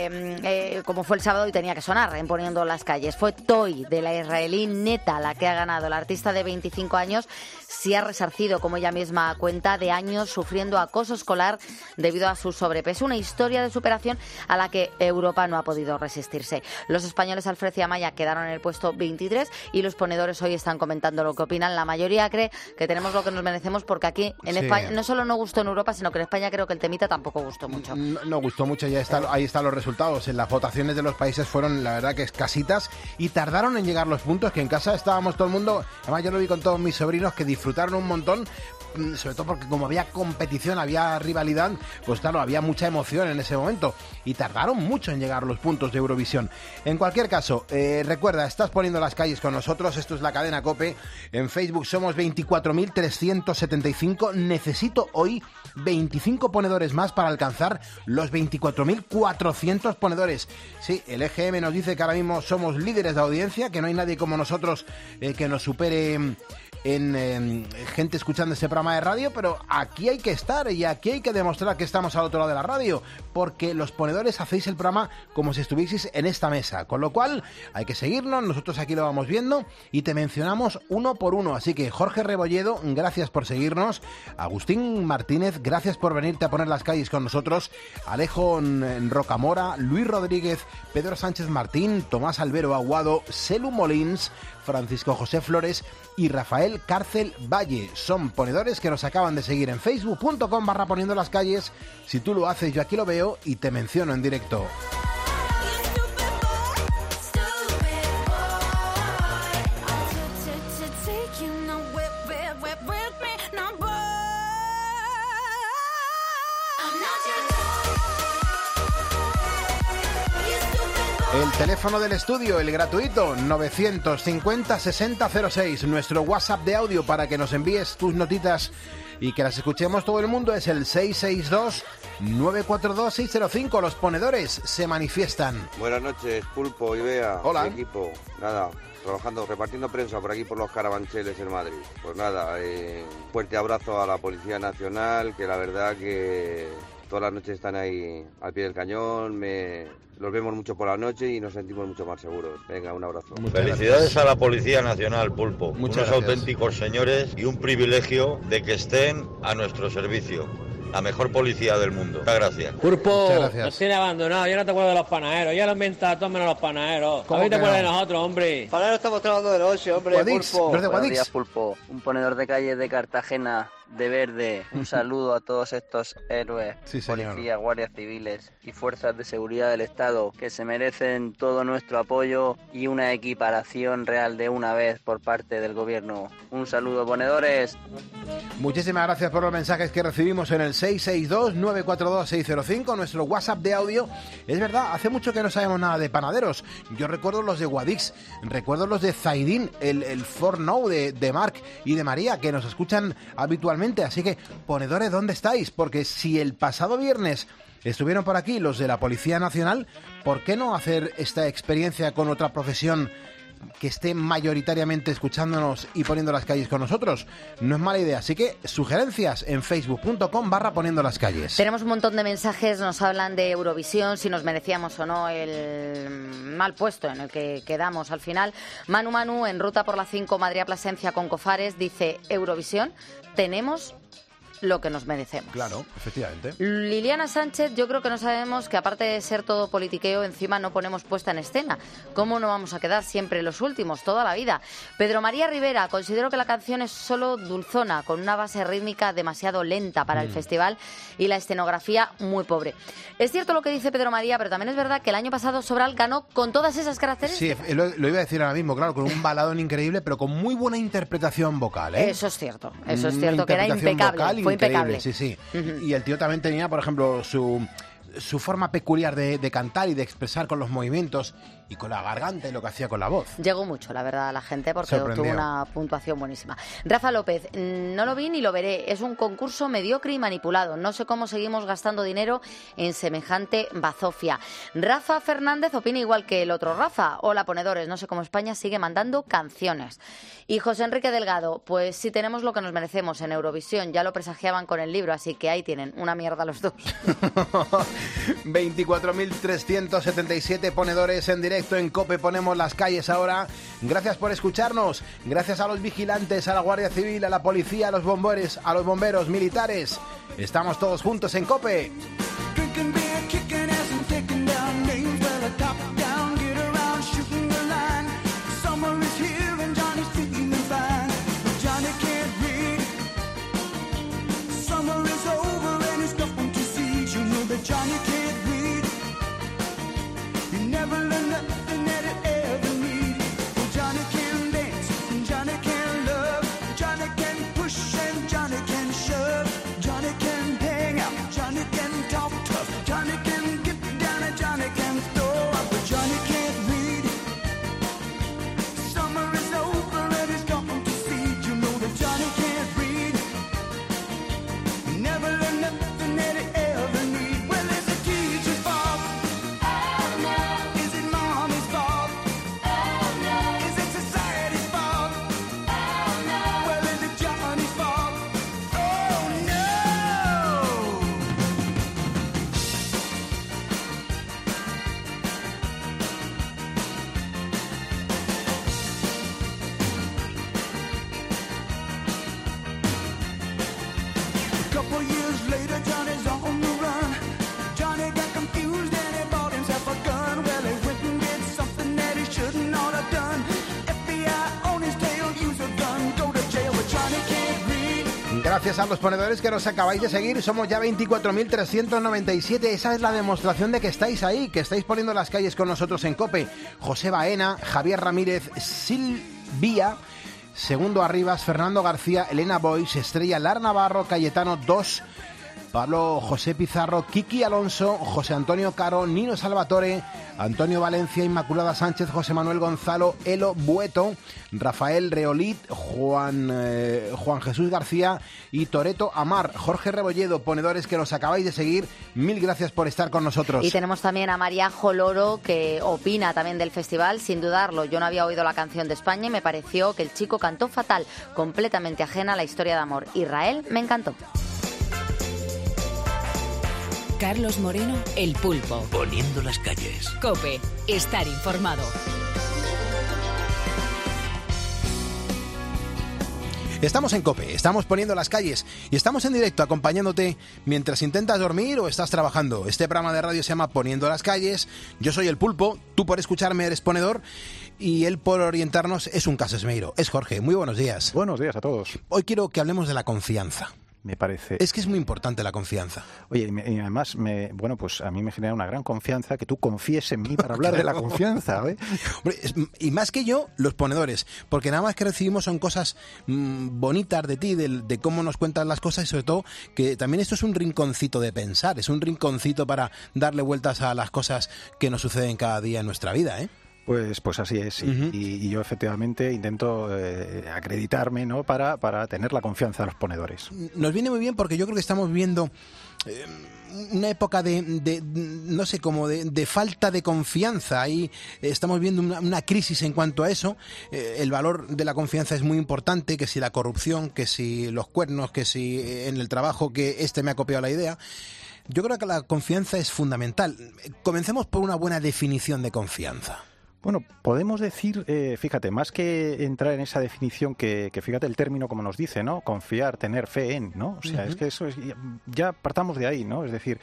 como fue el sábado y tenía que sonar en Poniendo las Calles. Fue Toy, de la israelí Neta, la que ha ganado. La artista de 25 años se ha resarcido, como ella misma cuenta, de años sufriendo acoso escolar debido a su sobrepeso. Una historia de superación a la que Europa no ha podido resistirse. Los españoles Alfred y Amaya quedaron en el puesto 23 y los ponedores hoy están comentando lo que opinan. La mayoría cree que tenemos lo que nos merecemos, porque aquí en España no solo no gustó en Europa, sino que en España creo que el temita tampoco gustó mucho. No gustó mucho, ahí están los resultados. En las votaciones de los países fueron, la verdad, que escasitas y tardaron en llegar los puntos, que en casa estábamos todo el mundo. Además, yo lo vi con todos mis sobrinos, que disfrutaron un montón, sobre todo porque como había competición, había rivalidad, pues claro, había mucha emoción en ese momento y tardaron mucho en llegar los puntos de Eurovisión. En cualquier caso, recuerda, estás Poniendo las Calles con nosotros. Esto es la cadena COPE. En Facebook somos 24.375. Necesito hoy 25 ponedores más para alcanzar los 24.400 ponedores. Sí, el EGM nos dice que ahora mismo somos líderes de audiencia, que no hay nadie como nosotros que nos supere en gente escuchando este programa de radio, pero aquí hay que estar y aquí hay que demostrar que estamos al otro lado de la radio, porque los ponedores hacéis el programa como si estuvieseis en esta mesa, con lo cual hay que seguirnos. Nosotros aquí lo vamos viendo y te mencionamos uno por uno. Así que Jorge Rebolledo, gracias por seguirnos. Agustín Martínez, gracias por venirte a Poner las Calles con nosotros. Alejo Rocamora, Luis Rodríguez, Pedro Sánchez Martín, Tomás Albero Aguado, Selu Molins, Francisco José Flores y Rafael Cárcel Valle. Son ponedores que nos acaban de seguir en facebook.com/Poniendo las Calles. Si tú lo haces, yo aquí lo veo y te menciono en directo. El teléfono del estudio, el gratuito, 950-6006. Nuestro WhatsApp de audio para que nos envíes tus notitas y que las escuchemos todo el mundo es el 662-942-605. Los ponedores se manifiestan. Buenas noches, Pulpo y Bea. Hola. Equipo. Nada, trabajando, repartiendo prensa por aquí por los Carabancheles en Madrid. Pues nada, fuerte abrazo a la Policía Nacional, que la verdad que todas las noches están ahí al pie del cañón. Los vemos mucho por la noche y nos sentimos mucho más seguros. Venga, un abrazo. Felicidades a la Policía Nacional, Pulpo. Muchas Unos gracias. auténticos señores y un privilegio de que estén a nuestro servicio. La mejor policía del mundo. Muchas gracias. Pulpo, Muchas gracias. nos tiene abandonados. Ya no te acuerdas de los panaderos. Ya lo inventas todos menos los panaderos. ¿Cómo A mí te que acuerdas no? de nosotros, hombre. Panaderos estamos trabajando de noche, hombre. Guadix, Pulpo. los de Buenos Guadix. días, Pulpo. Un ponedor de calle de Cartagena, de verde. Un saludo a todos estos héroes, Sí, señor. policías, guardias civiles y fuerzas de seguridad del Estado que se merecen todo nuestro apoyo y una equiparación real de una vez por parte del gobierno. Un saludo, ponedores. Muchísimas gracias por los mensajes que recibimos en el 662-942-605, nuestro WhatsApp de audio. Es verdad, hace mucho que no sabemos nada de panaderos. Yo recuerdo los de Guadix, recuerdo los de Zaidín, el Fornou de Marc y de María, que nos escuchan habitualmente. Así que, ponedores, ¿dónde estáis? Porque si el pasado viernes estuvieron por aquí los de la Policía Nacional, ¿por qué no hacer esta experiencia con otra profesión que esté mayoritariamente escuchándonos y poniendo las calles con nosotros? No es mala idea, así que sugerencias en facebook.com/poniendo las calles. Tenemos un montón de mensajes, nos hablan de Eurovisión, si nos merecíamos o no el mal puesto en el que quedamos al final. Manu, en ruta por la 5 Madrid a Plasencia con Cofares, dice: Eurovisión, tenemos lo que nos merecemos. Claro, efectivamente. Liliana Sánchez, yo creo que no sabemos que aparte de ser todo politiqueo, encima no ponemos puesta en escena. ¿Cómo no vamos a quedar siempre los últimos, toda la vida? Pedro María Rivera, considero que la canción es solo dulzona, con una base rítmica demasiado lenta para el festival y la escenografía muy pobre. Es cierto lo que dice Pedro María, pero también es verdad que el año pasado Sobral ganó con todas esas Sí, características. lo iba a decir ahora mismo, claro, con un baladón increíble, pero con muy buena interpretación vocal, ¿eh? Eso es cierto, Una que era interpretación impecable, vocal fue increíble, impecable. sí, sí. Y el tío también tenía, por ejemplo, su forma peculiar de cantar y de expresar con los movimientos y con la garganta y lo que hacía con la voz. Llegó mucho, la verdad, a la gente porque Sorprendió. obtuvo una puntuación buenísima. Rafa López, no lo vi ni lo veré. Es un concurso mediocre y manipulado. No sé cómo seguimos gastando dinero en semejante bazofia. Rafa Fernández opina igual que el otro Rafa. Hola, ponedores. No sé cómo España sigue mandando canciones. Y José Enrique Delgado, pues sí tenemos lo que nos merecemos en Eurovisión. Ya lo presagiaban con el libro, así que ahí tienen. Una mierda los dos. 24.377 ponedores en directo en COPE. Ponemos las calles ahora. Gracias por escucharnos. Gracias a los vigilantes, a la Guardia Civil, a la policía, a los bomberos militares. Estamos todos juntos en COPE. Johnny can't read. You never learn nothing that it ever need. Well, Johnny can dance, and Johnny can love. Johnny can push and Johnny can shove. Johnny can hang out, Johnny can talk tough. Johnny can get down and Johnny can throw up. But Johnny can't read. Summer is over and he's gone to sea. You know that Johnny can't read. You never learn nothing that it ever need. Couple years later, Johnny's on the run. Johnny got confused and he bought himself a gun. Well, he went and did something that he shouldn't not have done. FBI on his tail, use a gun, go to jail, but Johnny can't read. Gracias a los ponedores que nos acabáis de seguir. Somos ya 24.397. Esa es la demostración de que estáis ahí, que estáis poniendo las calles con nosotros en COPE. José Baena, Javier Ramírez, Silvia, Segundo Arribas, Fernando García, Elena Boix, Estrella Lar Navarro, Cayetano 2, Pablo José Pizarro, Kiki Alonso, José Antonio Caro, Nino Salvatore, Antonio Valencia, Inmaculada Sánchez, José Manuel Gonzalo, Elo Bueto, Rafael Reolit, Juan Jesús García y Toreto Amar. Jorge Rebolledo, ponedores que nos acabáis de seguir, mil gracias por estar con nosotros. Y tenemos también a María Joloro, que opina también del festival, sin dudarlo. Yo no había oído la canción de España y me pareció que el chico cantó fatal, completamente ajena a la historia de amor. Israel me encantó. Carlos Moreno, El Pulpo. Poniendo las calles. COPE, estar informado. Estamos en COPE, estamos poniendo las calles y estamos en directo acompañándote mientras intentas dormir o estás trabajando. Este programa de radio se llama Poniendo las calles. Yo soy El Pulpo, tú por escucharme eres ponedor y él por orientarnos es un Casesmeiro. Es Jorge, muy buenos días. Buenos días a todos. Hoy quiero que hablemos de la confianza. Me parece... Es que es muy importante la confianza. Oye, y además, pues a mí me genera una gran confianza que tú confíes en mí para hablar de la confianza, ¿eh? Hombre, y más que yo, los ponedores, porque nada más que recibimos son cosas bonitas de ti, de cómo nos cuentas las cosas y sobre todo que también esto es un rinconcito de pensar, es un rinconcito para darle vueltas a las cosas que nos suceden cada día en nuestra vida, ¿eh? Pues así es, sí. Y yo efectivamente intento acreditarme, ¿no? para tener la confianza de los ponedores. Nos viene muy bien porque yo creo que estamos viviendo una época de no sé, como de falta de confianza. Ahí estamos viendo una crisis en cuanto a eso. El valor de la confianza es muy importante, que si la corrupción, que si los cuernos, que si en el trabajo, que me ha copiado la idea. Yo creo que la confianza es fundamental. Comencemos por una buena definición de confianza. Bueno, podemos decir, fíjate, más que entrar en esa definición que fíjate el término como nos dice, ¿no? Confiar, tener fe en, ¿no? O sea, es que eso es, ya partamos de ahí, ¿no? Es decir,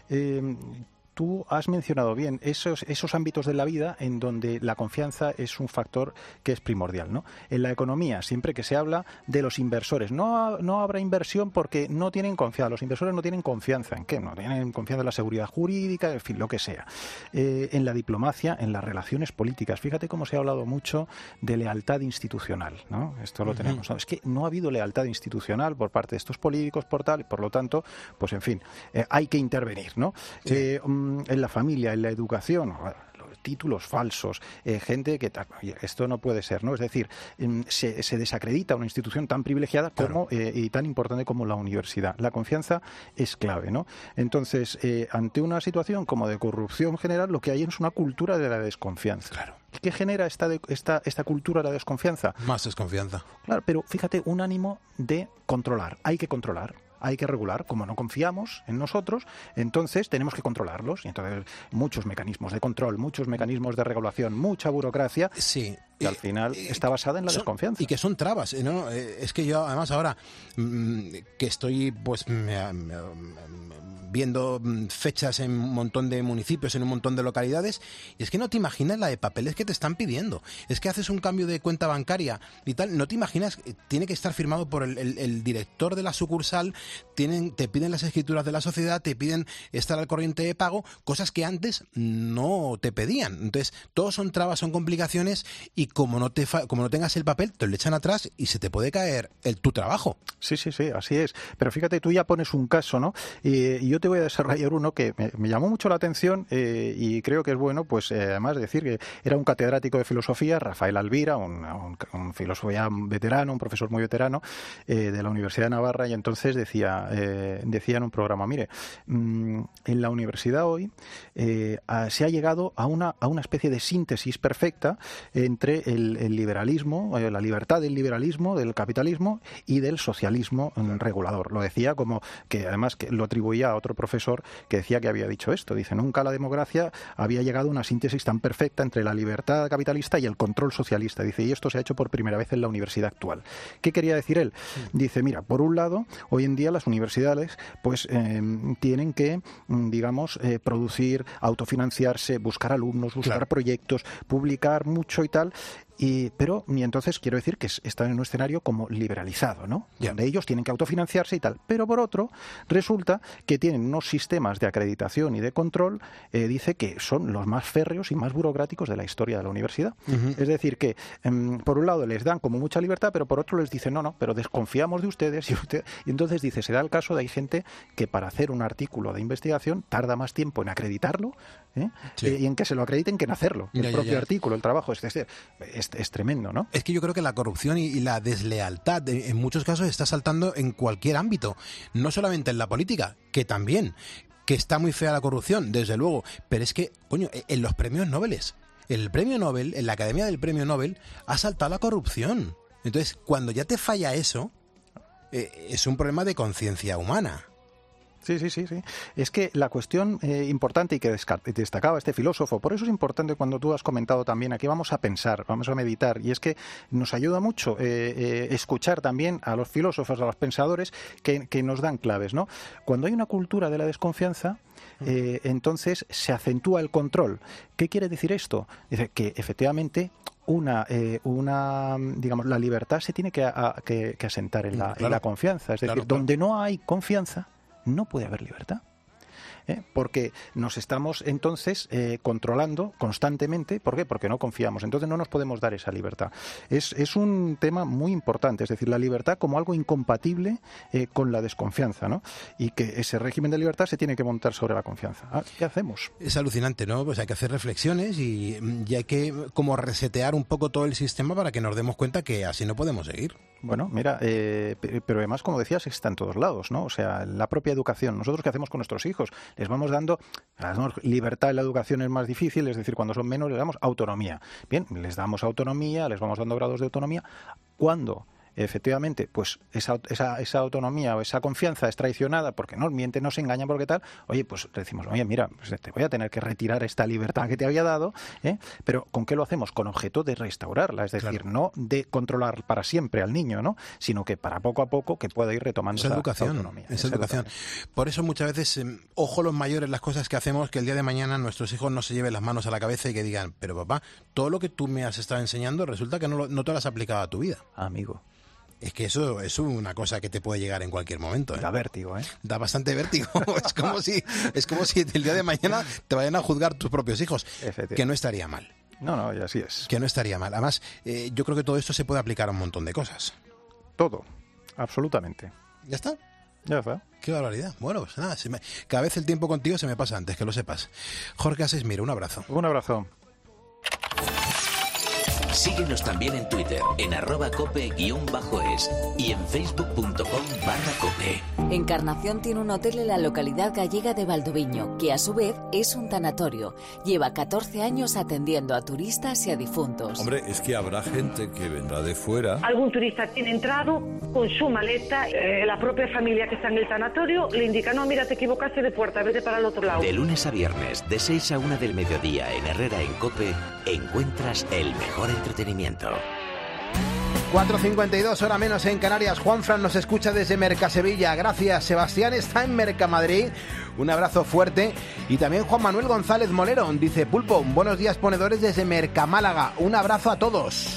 tú has mencionado bien esos ámbitos de la vida en donde la confianza es un factor que es primordial, ¿no? En la economía, siempre que se habla de los inversores, no habrá inversión porque no tienen confianza. Los inversores no tienen confianza. ¿En qué? No tienen confianza en la seguridad jurídica, en fin, lo que sea. En la diplomacia, en las relaciones políticas. Fíjate cómo se ha hablado mucho de lealtad institucional, ¿no? Esto lo tenemos, ¿no? Es que no ha habido lealtad institucional por parte de estos políticos, por lo tanto, pues en fin, hay que intervenir, ¿no? Sí. En la familia, en la educación, los títulos falsos, gente que... esto no puede ser, ¿no? Es decir, se desacredita una institución tan privilegiada como y tan importante como la universidad. La confianza es clave, ¿no? Entonces, ante una situación como de corrupción general, lo que hay es una cultura de la desconfianza. Claro. ¿Qué genera esta cultura de la desconfianza? Más desconfianza. Claro, pero fíjate, un ánimo de controlar. Hay que controlar. Hay que regular. Como no confiamos en nosotros, entonces tenemos que controlarlos. Y entonces muchos mecanismos de control, muchos mecanismos de regulación, mucha burocracia. Sí. Que al final está basada en la desconfianza. Y que son trabas, ¿no? Es que yo, además, ahora que estoy pues viendo fechas en un montón de municipios, en un montón de localidades, y es que no te imaginas la de papeles que te están pidiendo. Es que haces un cambio de cuenta bancaria y tal, no te imaginas, tiene que estar firmado por el director de la sucursal, te piden las escrituras de la sociedad, te piden estar al corriente de pago, cosas que antes no te pedían. Entonces, todos son trabas, son complicaciones, y como no tengas el papel, te lo echan atrás y se te puede caer tu trabajo. Sí, así es. Pero fíjate, tú ya pones un caso, ¿no? Y yo te voy a desarrollar uno que me llamó mucho la atención y creo que es bueno, pues además decir que era un catedrático de filosofía, Rafael Alvira, un filósofo ya veterano, un profesor muy veterano de la Universidad de Navarra, y entonces decía en un programa, mire, en la universidad hoy se ha llegado a una especie de síntesis perfecta entre el liberalismo, la libertad del liberalismo, del capitalismo y del socialismo regulador. Lo decía como que además que lo atribuía a otro profesor que decía que había dicho esto. Dice, nunca la democracia había llegado a una síntesis tan perfecta entre la libertad capitalista y el control socialista. Dice, y esto se ha hecho por primera vez en la universidad actual. ¿Qué quería decir él? Dice, mira, por un lado, hoy en día las universidades pues tienen que, digamos, producir, autofinanciarse, buscar alumnos, buscar proyectos, publicar mucho y tal, Y entonces quiero decir que están en un escenario como liberalizado, ¿no? Donde ellos tienen que autofinanciarse y tal. Pero por otro, resulta que tienen unos sistemas de acreditación y de control, dice que son los más férreos y más burocráticos de la historia de la universidad. Es decir, que por un lado les dan como mucha libertad, pero por otro les dicen, no, pero desconfiamos de ustedes. Y entonces dice, se da el caso de hay gente que para hacer un artículo de investigación tarda más tiempo en acreditarlo y en que se lo acrediten que en hacerlo. El propio artículo, el trabajo, es tremendo, ¿no? Es que yo creo que la corrupción y la deslealtad en muchos casos está saltando en cualquier ámbito, no solamente en la política, que también, que está muy fea la corrupción, desde luego, pero es que, coño, en los premios Nobel, el premio Nobel, en la Academia del Premio Nobel, ha saltado la corrupción. Entonces, cuando ya te falla eso, es un problema de conciencia humana. Sí. Es que la cuestión importante y que destacaba este filósofo, por eso es importante cuando tú has comentado también, aquí vamos a pensar, vamos a meditar, y es que nos ayuda mucho escuchar también a los filósofos, a los pensadores que nos dan claves, ¿no? Cuando hay una cultura de la desconfianza, entonces se acentúa el control. ¿Qué quiere decir esto? Dice que efectivamente digamos, la libertad se tiene que asentar en la confianza. Es decir, donde no hay confianza, no puede haber libertad. Porque nos estamos entonces controlando constantemente. ¿Por qué? Porque no confiamos. Entonces no nos podemos dar esa libertad. Es un tema muy importante, es decir, la libertad como algo incompatible con la desconfianza, ¿no? Y que ese régimen de libertad se tiene que montar sobre la confianza. ¿Qué hacemos? Es alucinante, ¿no? Pues hay que hacer reflexiones y hay que como resetear un poco todo el sistema para que nos demos cuenta que así no podemos seguir. Bueno, mira, pero además, como decías, está en todos lados, ¿no? O sea, la propia educación. ¿Nosotros qué hacemos con nuestros hijos? Les vamos dando libertad en la educación, es más difícil, es decir, cuando son menos les damos autonomía. Bien, les damos autonomía, les vamos dando grados de autonomía. ¿Cuándo? Efectivamente, pues esa autonomía o esa confianza es traicionada porque nos mienten, nos engañan, porque tal, oye, pues decimos, oye, mira, pues te voy a tener que retirar esta libertad que te había dado, pero ¿con qué lo hacemos? Con objeto de restaurarla, es decir, no de controlar para siempre al niño, ¿no? Sino que para poco a poco que pueda ir retomando esa autonomía. Esa educación. Por eso muchas veces, ojo los mayores, las cosas que hacemos, que el día de mañana nuestros hijos no se lleven las manos a la cabeza y que digan, pero papá, todo lo que tú me has estado enseñando resulta que no te lo has aplicado a tu vida. Amigo. Es que eso es una cosa que te puede llegar en cualquier momento. Da vértigo, ¿eh? Da bastante vértigo. Es como si el día de mañana te vayan a juzgar tus propios hijos. Que no estaría mal. No, y así es. Que no estaría mal. Además, yo creo que todo esto se puede aplicar a un montón de cosas. Todo. Absolutamente. ¿Ya está? Ya está. Qué barbaridad. Bueno, pues nada. Cada vez el tiempo contigo se me pasa antes, que lo sepas. Jorge Asesmiro, un abrazo. Un abrazo. Síguenos también en Twitter, en @cope_es y en facebook.com/cope. Encarnación tiene un hotel en la localidad gallega de Valdoviño, que a su vez es un tanatorio. Lleva 14 años atendiendo a turistas y a difuntos. Hombre, es que habrá gente que vendrá de fuera. Algún turista tiene entrado con su maleta, la propia familia que está en el tanatorio le indica, no, mira, te equivocaste de puerta, vete para el otro lado. De lunes a viernes, de 6 a 1 del mediodía en Herrera en Cope, encuentras el mejor entretenimiento. 4:52, hora menos en Canarias. Juanfran nos escucha desde Mercasevilla. Gracias. Sebastián está en Mercamadrid. Un abrazo fuerte. Y también Juan Manuel González Molero dice, Pulpo, buenos días ponedores desde Mercamálaga. Un abrazo a todos.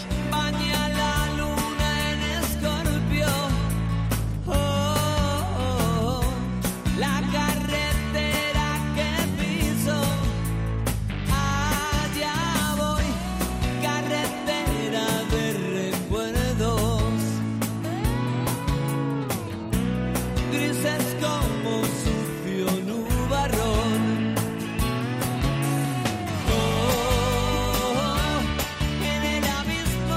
En el abismo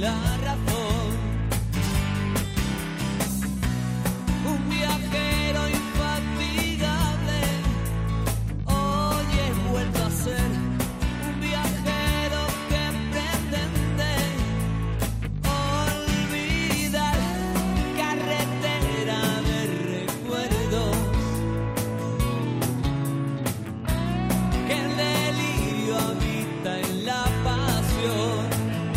la razón. Un viajero infatigable, hoy he vuelto a ser un viajero que pretende olvidar, carretera de recuerdos, que el delirio habita en la pasión.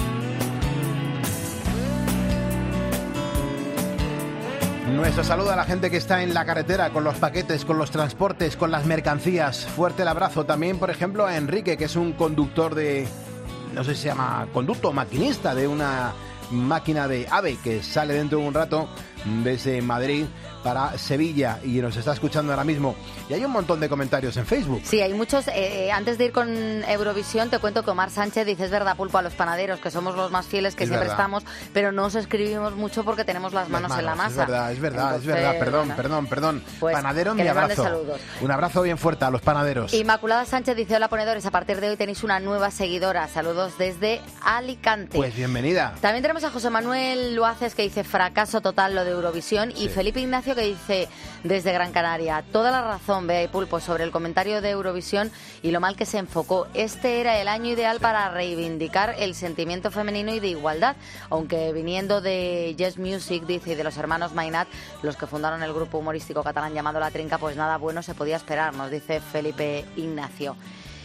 Nuestro saludo a la gente que está en la carretera, con los paquetes, con los transportes, con las mercancías. Fuerte el abrazo también, por ejemplo, a Enrique, que es un conductor de, no sé si se llama conducto o maquinista de una máquina de AVE, que sale dentro de un rato desde Madrid para Sevilla y nos está escuchando ahora mismo. Y hay un montón de comentarios en Facebook. Sí, hay muchos. Antes de ir con Eurovisión, te cuento que Omar Sánchez dice: es verdad, Pulpo, a los panaderos, que somos los más fieles, que siempre estamos, pero no os escribimos mucho porque tenemos las manos en la masa. Es verdad. Perdón. Pues, Panaderos, mi abrazo. Saludos. Un abrazo bien fuerte a los panaderos. Inmaculada Sánchez dice: hola, ponedores, a partir de hoy tenéis una nueva seguidora. Saludos desde Alicante. Pues bienvenida. También tenemos a José Manuel Luaces, que dice: fracaso total lo de Eurovisión. Y Felipe Ignacio, que dice desde Gran Canaria: toda la razón, Bea y Pulpo, sobre el comentario de Eurovisión y lo mal que se enfocó. Este era el año ideal para reivindicar el sentimiento femenino y de igualdad, aunque viniendo de Yes Music, dice, y de los hermanos Mainat, los que fundaron el grupo humorístico catalán llamado La Trinca, pues nada bueno se podía esperar, nos dice Felipe Ignacio.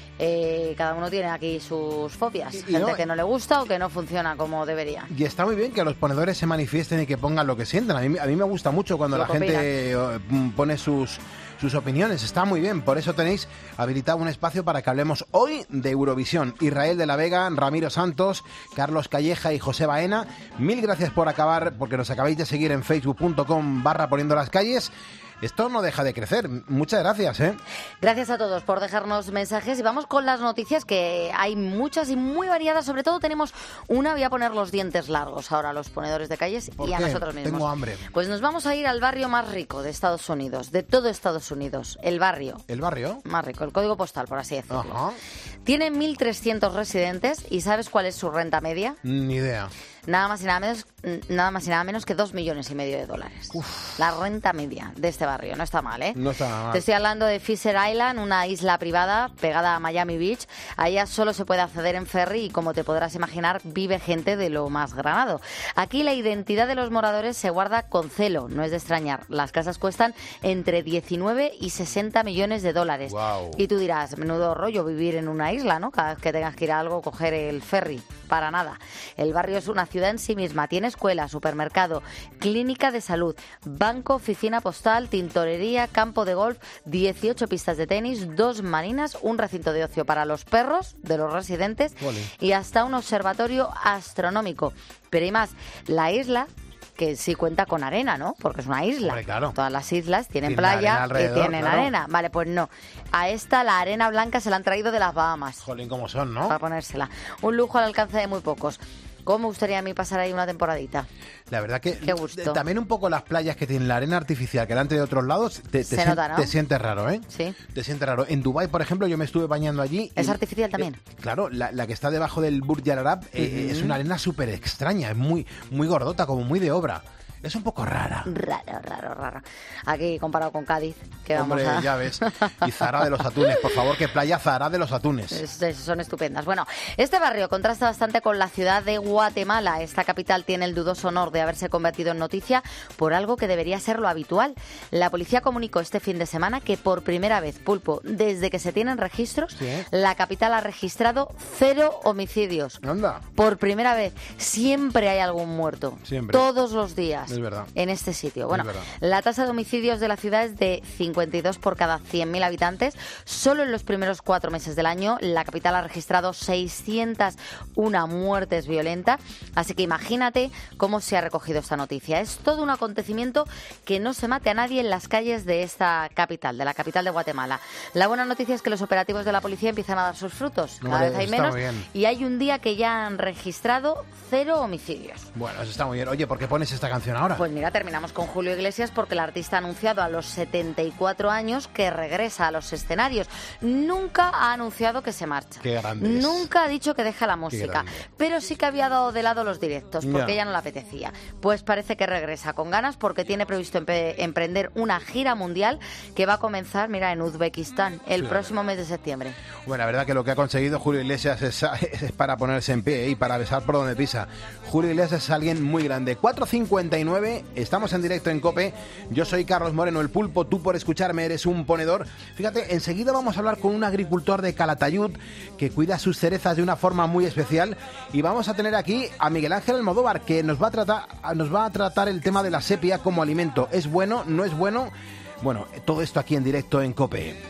Cada uno tiene aquí sus fobias, gente que no le gusta o que no funciona como debería. Y está muy bien que los ponedores se manifiesten y que pongan lo que sienten. A mí me gusta mucho cuando la gente pone sus opiniones, está muy bien. Por eso tenéis habilitado un espacio para que hablemos hoy de Eurovisión. Israel de la Vega, Ramiro Santos, Carlos Calleja y José Baena, mil gracias por porque nos acabáis de seguir en facebook.com/poniendo las calles. Esto no deja de crecer. Muchas gracias, ¿eh? Gracias a todos por dejarnos mensajes. Y vamos con las noticias, que hay muchas y muy variadas. Sobre todo tenemos una, voy a poner los dientes largos ahora a los ponedores de calles y a nosotros mismos. Tengo hambre. Pues nos vamos a ir al barrio más rico de Estados Unidos, de todo Estados Unidos. El barrio. ¿El barrio? Más rico, el código postal, por así decirlo. Ajá. Tiene 1.300 residentes. ¿Y sabes cuál es su renta media? Ni idea. Nada más y nada menos que $2,5 millones de dólares. Uf. La renta media de este barrio. No está mal, ¿eh? No está mal. Te estoy hablando de Fisher Island, una isla privada pegada a Miami Beach. Allá solo se puede acceder en ferry y, como te podrás imaginar, vive gente de lo más granado. Aquí la identidad de los moradores se guarda con celo. No es de extrañar. Las casas cuestan entre 19 y 60 millones de dólares. Wow. Y tú dirás, menudo rollo vivir en una isla, ¿no? Cada vez que tengas que ir a algo, coger el ferry. Para nada. El barrio es una ciudad en sí misma. Tiene escuela, supermercado, clínica de salud, banco, oficina postal, tintorería, campo de golf, 18 pistas de tenis, 2 marinas, un recinto de ocio para los perros de los residentes y hasta un observatorio astronómico. Pero hay más. La isla, que sí cuenta con arena, ¿no? Porque es una isla. Hombre, claro. Todas las islas tienen playa y tienen arena. Vale, pues no. A esta la arena blanca se la han traído de las Bahamas. Jolín, cómo son, ¿no? Para ponérsela. Un lujo al alcance de muy pocos. ¿Cómo me gustaría a mí pasar ahí una temporadita? La verdad que Qué gusto. También un poco las playas que tienen la arena artificial que delante de otros lados te nota, ¿no? Te sientes raro, ¿eh? Sí. Te sientes raro. En Dubái, por ejemplo, yo me estuve bañando allí. ¿Es artificial también? Claro, la que está debajo del Burj Al Arab es una arena súper extraña, es muy gordota, como muy de obra. Es un poco rara. Raro. Aquí comparado con Cádiz, que Hombre, vamos a... ya ves. Y Zahara de los Atunes, por favor, que playa Zahara de los Atunes. Son estupendas. Bueno, este barrio contrasta bastante con la ciudad de Guatemala. Esta capital tiene el dudoso honor de haberse convertido en noticia por algo que debería ser lo habitual. La policía comunicó este fin de semana que por primera vez, Pulpo, desde que se tienen registros, la capital ha registrado 0 homicidios. Anda. Por primera vez. Siempre hay algún muerto. Siempre. Todos los días. Es verdad. En este sitio. Bueno, la tasa de homicidios de la ciudad es de 52 por cada 100.000 habitantes. Solo en los primeros 4 meses del año la capital ha registrado 601 muertes violentas. Así que imagínate cómo se ha recogido esta noticia. Es todo un acontecimiento que no se mate a nadie en las calles de esta capital, de la capital de Guatemala. La buena noticia es que los operativos de la policía empiezan a dar sus frutos. Cada vez hay menos. Y hay un día que ya han registrado 0 homicidios. Bueno, eso está muy bien. Oye, ¿por qué pones esta canción ahora? Pues mira, terminamos con Julio Iglesias porque el artista ha anunciado a los 74 años que regresa a los escenarios. Nunca ha anunciado que se marcha. Qué grande es. Nunca ha dicho que deja la música, pero sí que había dado de lado los directos porque ya no le apetecía. Pues parece que regresa con ganas porque tiene previsto emprender una gira mundial que va a comenzar, mira, en Uzbekistán el próximo mes de septiembre. Bueno, la verdad que lo que ha conseguido Julio Iglesias es para ponerse en pie y para besar por donde pisa. Julio Iglesias es alguien muy grande. 4:59, estamos en directo en COPE. Yo soy Carlos Moreno, el Pulpo. Tú por escucharme eres un ponedor. Fíjate, enseguida vamos a hablar con un agricultor de Calatayud que cuida sus cerezas de una forma muy especial. Y vamos a tener aquí a Miguel Ángel Almodóvar, que nos va a tratar el tema de la sepia como alimento. ¿Es bueno? ¿No es bueno? Bueno, todo esto aquí en directo en COPE.